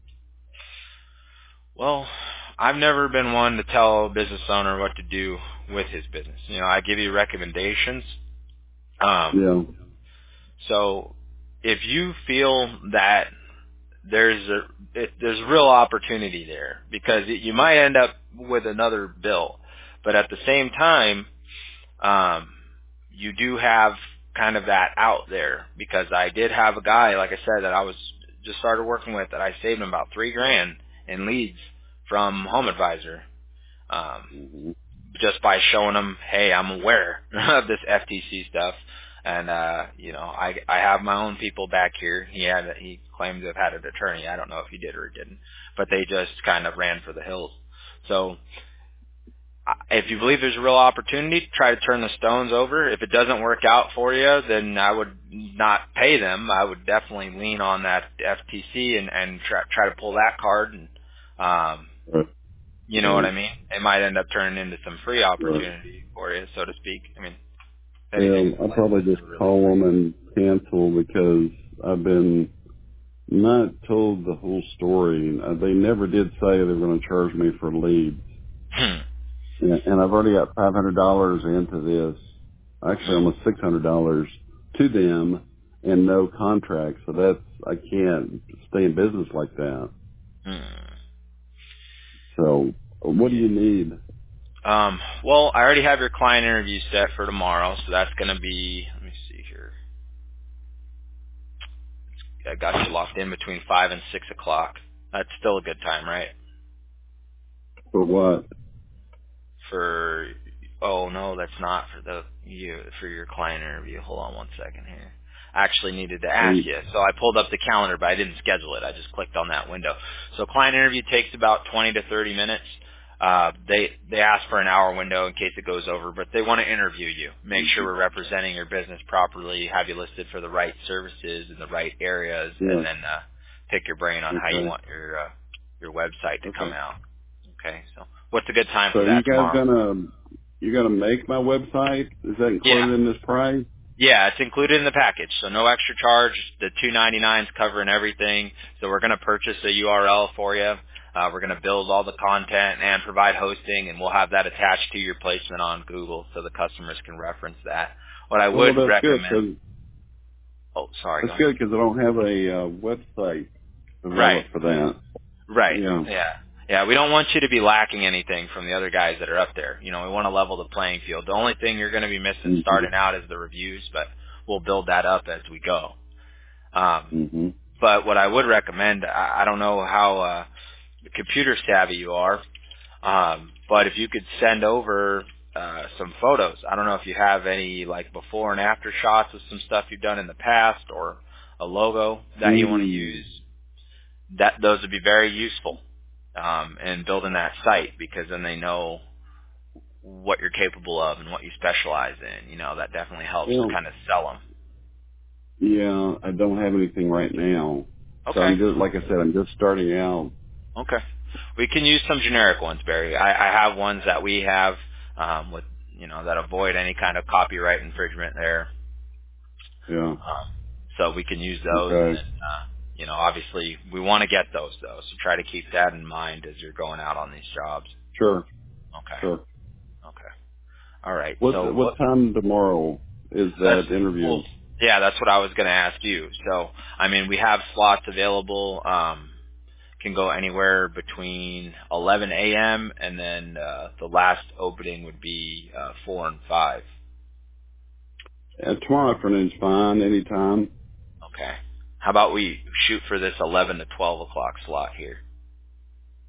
Well, I've never been one to tell a business owner what to do with his business. You know, I give you recommendations. Um, Yeah. so if you feel that there's a it, there's real opportunity there, because it, you might end up with another bill, but at the same time, um, you do have kind of that out there, because I did have a guy, like I said, that I was just started working with, that I saved him about three grand in leads from Home Advisor, um, Mm-hmm. just by showing them, hey, I'm aware of this F T C stuff, and uh, you know, I I have my own people back here. He had he claimed to have had an attorney. I don't know if he did or didn't, but they just kind of ran for the hills. So I- if you believe there's a real opportunity, try to turn the stones over. If it doesn't work out for you, then I would not pay them. I would definitely lean on that F T C and and try try to pull that card, and um Right. you know what Right. I mean? It might end up turning into some free Right. opportunity for you, so to speak. I mean, if Yeah, anything, I'll like probably just a really call free. them and cancel because I've been not told the whole story. Uh, They never did say they were going to charge me for leads. Hmm. And, and I've already got five hundred dollars into this, actually almost six hundred dollars to them and no contract. So that's, I can't stay in business like that. Hmm. So what do Yeah. you need? Um, well, I already have your client interview set for tomorrow, so that's going to be, let me see here. I got you locked in between five and six o'clock. That's still a good time, right? For what? For oh no, that's not for the you for your client interview. Hold on one second here. I actually needed to Are ask you, you, so I pulled up the calendar, but I didn't schedule it. I just clicked on that window. So client interview takes about twenty to thirty minutes. Uh, they they ask for an hour window in case it goes over, but they want to interview you, make sure we're representing your business properly, have you listed for the right services in the right areas, yeah. and then uh, pick your brain on how you Okay. want your uh, your website to come Okay. out. Okay, so what's a good time So for are you that guys tomorrow? gonna, you gonna make my website? Is that Yeah, included in this price? yeah, it's included in the package, so no extra charge. The two ninety nine's covering everything. So we're going to purchase a U R L for you. Uh, we're going to build all the content and provide hosting, and we'll have that attached to your placement on Google, so the customers can reference that. What I Well, would that's good recommend. because Oh, sorry, go that's ahead. good because I don't have a uh, website Right. developed for that. Right. Yeah. Yeah. Yeah, we don't want you to be lacking anything from the other guys that are up there. You know, we want to level the playing field. The only thing you're going to be missing Mhm. starting out is the reviews, but we'll build that up as we go. Um, Mhm. but what I would recommend, I, I don't know how uh, computer savvy you are, um, but if you could send over uh, some photos. I don't know if you have any like before and after shots of some stuff you've done in the past, or a logo that you want to Mm. use. That those would be very useful um, in building that site, because then they know what you're capable of and what you specialize in. You know, that definitely helps Well, kind of sell them. yeah, I don't have anything right now, so Okay. I'm just like I said, I'm just starting out. Okay. We can use some generic ones, Barry. I, I have ones that we have um, with, you know, that avoid any kind of copyright infringement there. Yeah. Um, so we can use those, and Okay. then, uh, you know, obviously we want to get those though. So try to keep that in mind as you're going out on these jobs. Sure. Okay. Sure. Okay. All right. What So what what? time tomorrow is That's that interview? well. Yeah, that's what I was going to ask you. So, I mean, we have slots available. Um, can go anywhere between eleven a.m. and then uh, the last opening would be uh, four and five. Uh, tomorrow afternoon's fine. Anytime. Okay. How about we shoot for this eleven to twelve o'clock slot here?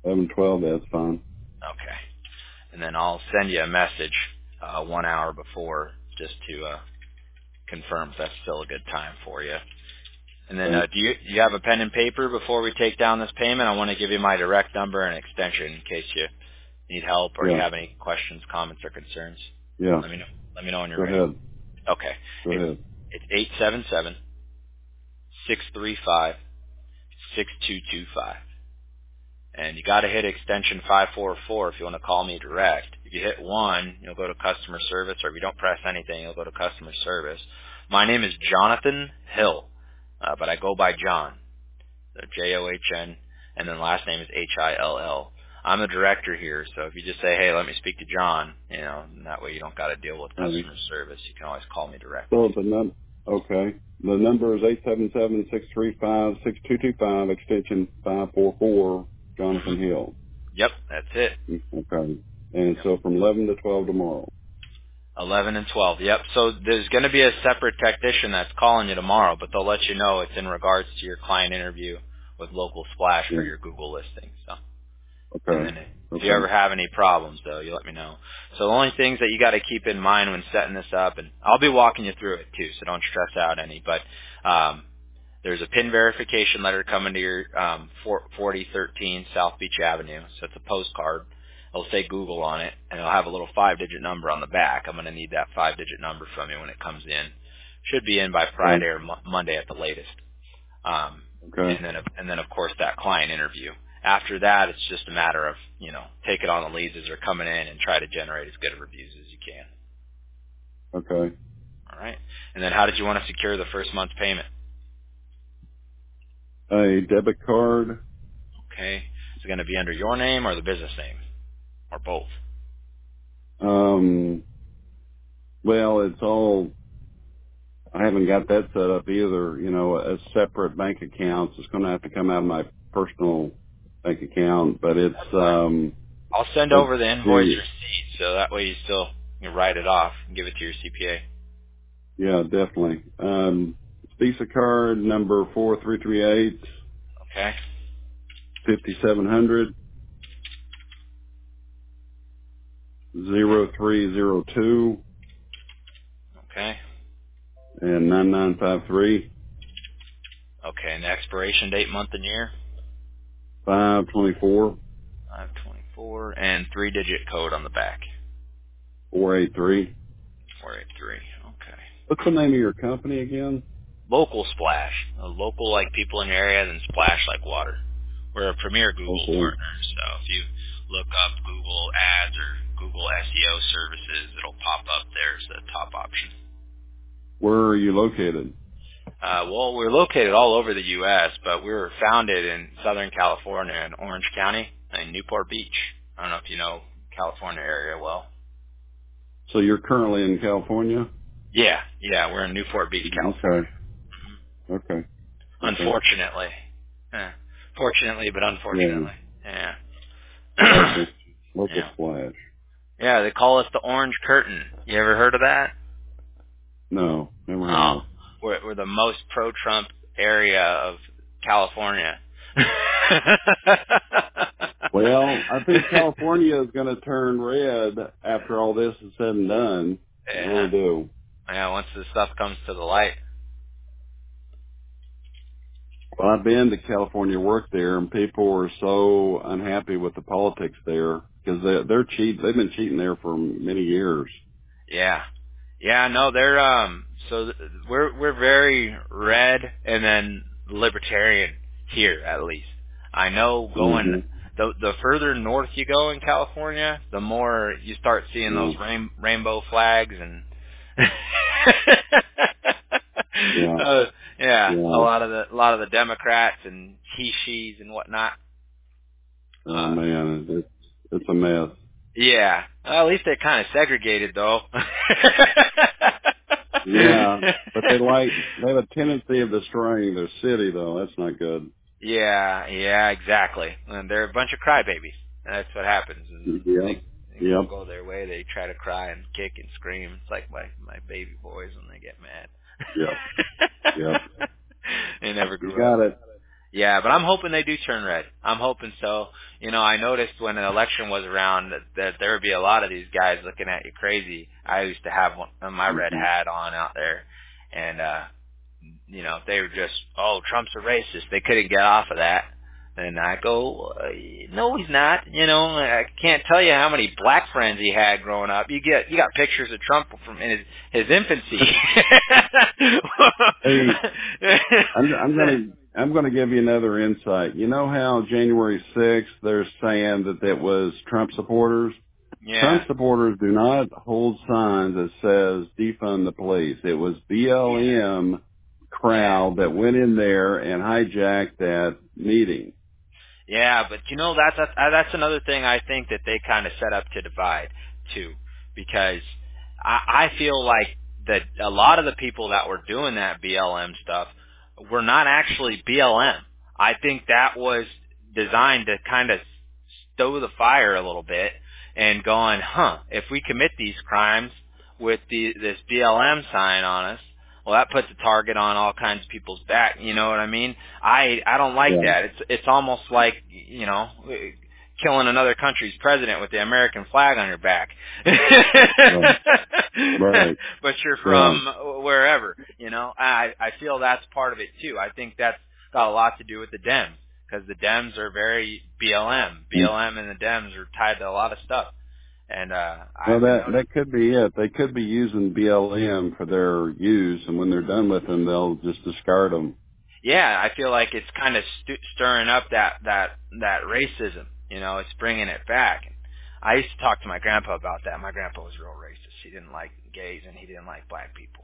eleven twelve, that's fine. Okay. And then I'll send you a message uh, one hour before just to uh, confirm if that's still a good time for you. And then Okay. uh, do you do you have a pen and paper before we take down this payment? I want to give you my direct number and extension in case you need help or you Yeah. have any questions, comments, or concerns. Yeah. Let me know. Let me know when you're Go ready. ahead. Okay. Go It's ahead. it's eight seven seven six three five six two two five. And you got to hit extension five four four if you want to call me direct. If you hit one, you'll go to customer service, or if you don't press anything, you'll go to customer service. My name is Jonathan Hill, uh, but I go by John, so J O H N, and then last name is H I L L. I'm the director here, so if you just say, hey, let me speak to John, you know, and that way you don't got to deal with All right. customer service. You can always call me directly. So the num okay. The number is eight seven seven six three five six two two five, extension five four four, Jonathan Hill. Yep, that's it. Okay. And so from eleven to twelve tomorrow. eleven and twelve. Yep. So there's going to be a separate technician that's calling you tomorrow, but they'll let you know it's in regards to your client interview with Local Splash for Yeah. your Google listing. So, and Okay. then if you ever Okay. have any problems, though, you let me know. So the only things that you got to keep in mind when setting this up, and I'll be walking you through it too, so don't stress out any. But um, there's a PIN verification letter coming to your um, forty thirteen South Beach Avenue. So it's a postcard. It'll say Google on it, and it'll have a little five-digit number on the back. I'm going to need that five-digit number from you when it comes in. Should be in by Okay. Friday or Mo- Monday at the latest. Um, Okay. and then, and then of course, that client interview. After that, it's just a matter of, you know, take it on the leads as they're coming in and try to generate as good of reviews as you can. Okay. All right. And then, how did you want to secure the first month's payment? A debit card. Okay. Is it going to be under your name or the business name, or both? Um. Well, it's all. I haven't got that set up either. You know, as separate bank accounts. It's going to have to come out of my personal bank account, but it's That's fine. um. I'll send Let's over the invoice see. receipt, so that way you still you write it off and give it to your C P A. Yeah, definitely. Um, Visa card number four three three eight Okay. fifty seven hundred zero three zero two Okay. and nine nine five three Okay. And the expiration date, month and year? five twenty four five twenty-four, and three-digit code on the back. four eight three. four eight three. Okay. What's the name of your company again? Local Splash. A local like people in your area, then Splash like water. We're a premier Google Local. partner, so if you look up Google Ads or Google S E O services, it'll pop up there as the top option. Where are you located? Uh, well, we're located all over the U S, but we were founded in Southern California in Orange County in Newport Beach. I don't know if you know California area well. So you're currently in California? Yeah, yeah, we're in Newport Beach, California. Okay. Okay. Okay. Unfortunately. Eh, Fortunately, but Yeah. unfortunately. Yeah. Local. Local yeah. Splash. Yeah, they call us the Orange Curtain. You ever heard of that? No, never Oh, have. we're, we're the most pro-Trump area of California. Well, I think California is going to turn red after all this is said and done. I yeah. really do. Yeah, once this stuff comes to the light. Well, I've been to California, worked there, and people were so unhappy with the politics there because they, they're cheat. They've been cheating there for many years. Yeah. Yeah, no, they're um so th- we're we're very red and then libertarian here at least. I know going Hmm. the the further north you go in California, the more you start seeing Yeah. those rain, rainbow flags and Yeah. uh, yeah, a Yeah. lot of the a lot of the Democrats and he she's and whatnot. Oh Uh man, it's it's a mess. Yeah. Well, at least they're kind of segregated, though. Yeah, but they like they have a tendency of destroying their city, though. That's not good. yeah, yeah, exactly. And they're a bunch of crybabies. That's what happens. And Yep. they, things don't Yep. go their way. They try to cry and kick and scream. It's like my my baby boys when they get mad. Yep. Yep. They never You grew got up. it. Yeah, but I'm hoping they do turn red. I'm hoping so. You know, I noticed when an election was around that, that there would be a lot of these guys looking at you crazy. I used to have one, my red Mm-hmm. hat on out there, and uh, you know, if they were just, oh, Trump's a racist, they couldn't get off of that. And I go, uh, no, he's not. You know, I can't tell you how many black friends he had growing up. You get, you got pictures of Trump from in his his infancy. Hey, I'm, I'm gonna I'm gonna give you another insight. You know how January sixth they're saying that that was Trump supporters. Yeah. Trump supporters do not hold signs that says defund the police. It was B L M Yeah. crowd that went in there and hijacked that meeting. Yeah, but you know that's that's, that's another thing I think that they kind of set up to divide too, because I, I feel like that a lot of the people that were doing that B L M stuff were not actually B L M. I think that was designed to kind of stow the fire a little bit and going, huh, if we commit these crimes with the this B L M sign on us, well, that puts a target on all kinds of people's back. You know what I mean? I I don't like Yeah. that. It's it's almost like, you know, killing another country's president with the American flag on your back. Right. Right. But you're Yeah. from wherever. You know, I I feel that's part of it too. I think that's got a lot to do with the Dems, because the Dems are very B L M. B L M and the Dems are tied to a lot of stuff. And uh Well, I've that noticed. that could be it. They could be using B L M for their use, and when they're done with them, they'll just discard them. Yeah, I feel like it's kind of st- stirring up that that that racism. You know, it's bringing it back. I used to talk to my grandpa about that. My grandpa was real racist. He didn't like gays and he didn't like black people.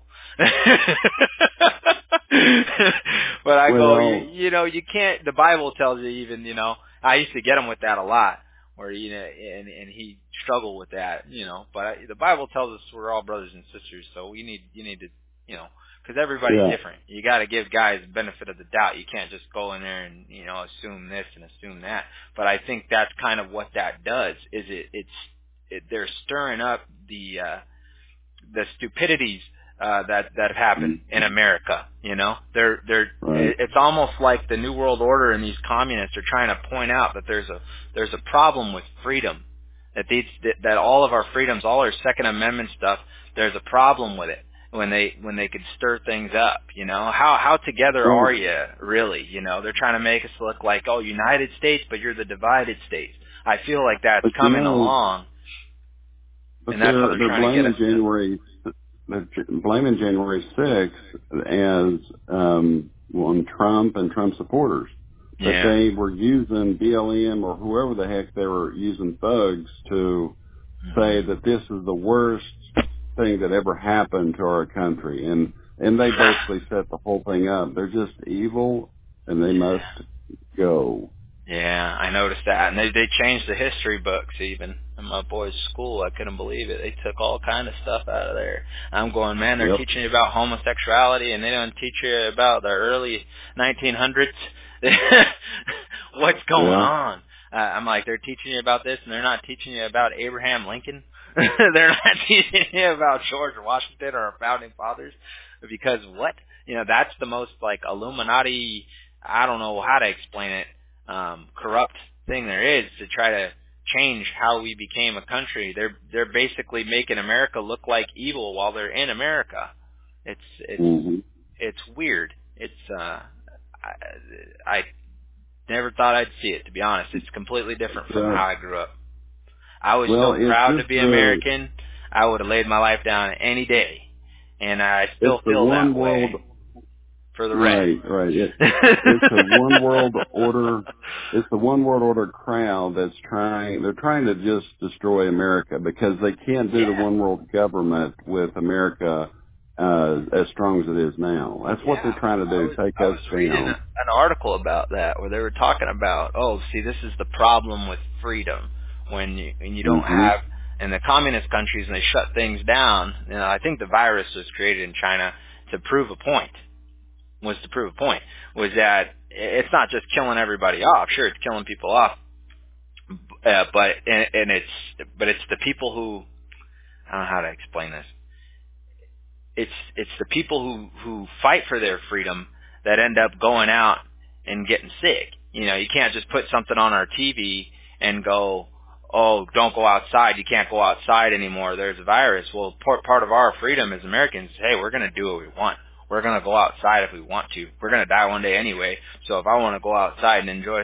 But I go, you, Well, you know, you can't. The Bible tells you even. You know, I used to get him with that a lot, where you know, and and he struggled with that. You know, but I, the Bible tells us we're all brothers and sisters, so we need you need to, you know. Because everybody's yeah. different. You got to give guys the benefit of the doubt. You can't just go in there and, you know, assume this and assume that. But I think that's kind of what that does. Is it? It's it, they're stirring up the uh, the stupidities uh, that that have happened in America. You know, they're they're. Right. It's almost like the New World Order and these communists are trying to point out that there's a there's a problem with freedom. That these that all of our freedoms, all our Second Amendment stuff, there's a problem with it. When they when they could stir things up, you know, how how together Well, are you really? You know, they're trying to make us look like, oh, United States, but you're the divided states. I feel like that's but you coming know, along, but and that's how they're they're they're trying to get blaming us to. January they're blaming January sixth as um, on Trump and Trump supporters. But Yeah, they were using B L M or whoever the heck they were using thugs to say that this is the worst thing that ever happened to our country, and and they basically set the whole thing up. They're just evil, and they yeah, must go. yeah. I noticed that, and they they changed the history books even in my boys' school. I couldn't believe it. They took all kind of stuff out of there. I'm going, man. They're Yep. teaching you about homosexuality, and they don't teach you about the early nineteen hundreds. What's going Yeah. on? Uh, I'm like, they're teaching you about this, and they're not teaching you about Abraham Lincoln. They're not teaching you about George Washington or our founding fathers, because what? You know, that's the most like Illuminati. I don't know how to explain it. Um, corrupt thing there is to try to change how we became a country. They're they're basically making America look like evil while they're in America. It's it's Mm-hmm. it's weird. It's uh, I, I never thought I'd see it, to be honest. It's completely different from Uh, how I grew up. I was well, so it's proud to just be the American. I would have laid my life down any day, and I it's still the feel one that world. way for the rest. Right, right. It, it's a one world order. It's the one world order crowd that's trying. They're trying to just destroy America because they can't do the Yeah. one world government with America uh, as strong as it is now. That's what they're Yeah, trying to I do. was Take I us was reading a, down. an article about that where they were talking about, oh, see, this is the problem with freedom when you when you don't Mm-hmm. have in the communist countries and they shut things down. You know, I think the virus was created in China to prove a point. Was to prove a point was that it's not just killing everybody off. Sure, it's killing people off, uh, but and, and it's but it's the people who I don't know how to explain this. It's it's the people who who fight for their freedom that end up going out and getting sick. You know, you can't just put something on our T V and go, oh, don't go outside. You can't go outside anymore. There's a virus. Well, part, part of our freedom as Americans is, hey, we're going to do what we want. We're going to go outside if we want to. We're going to die one day anyway. So if I want to go outside and enjoy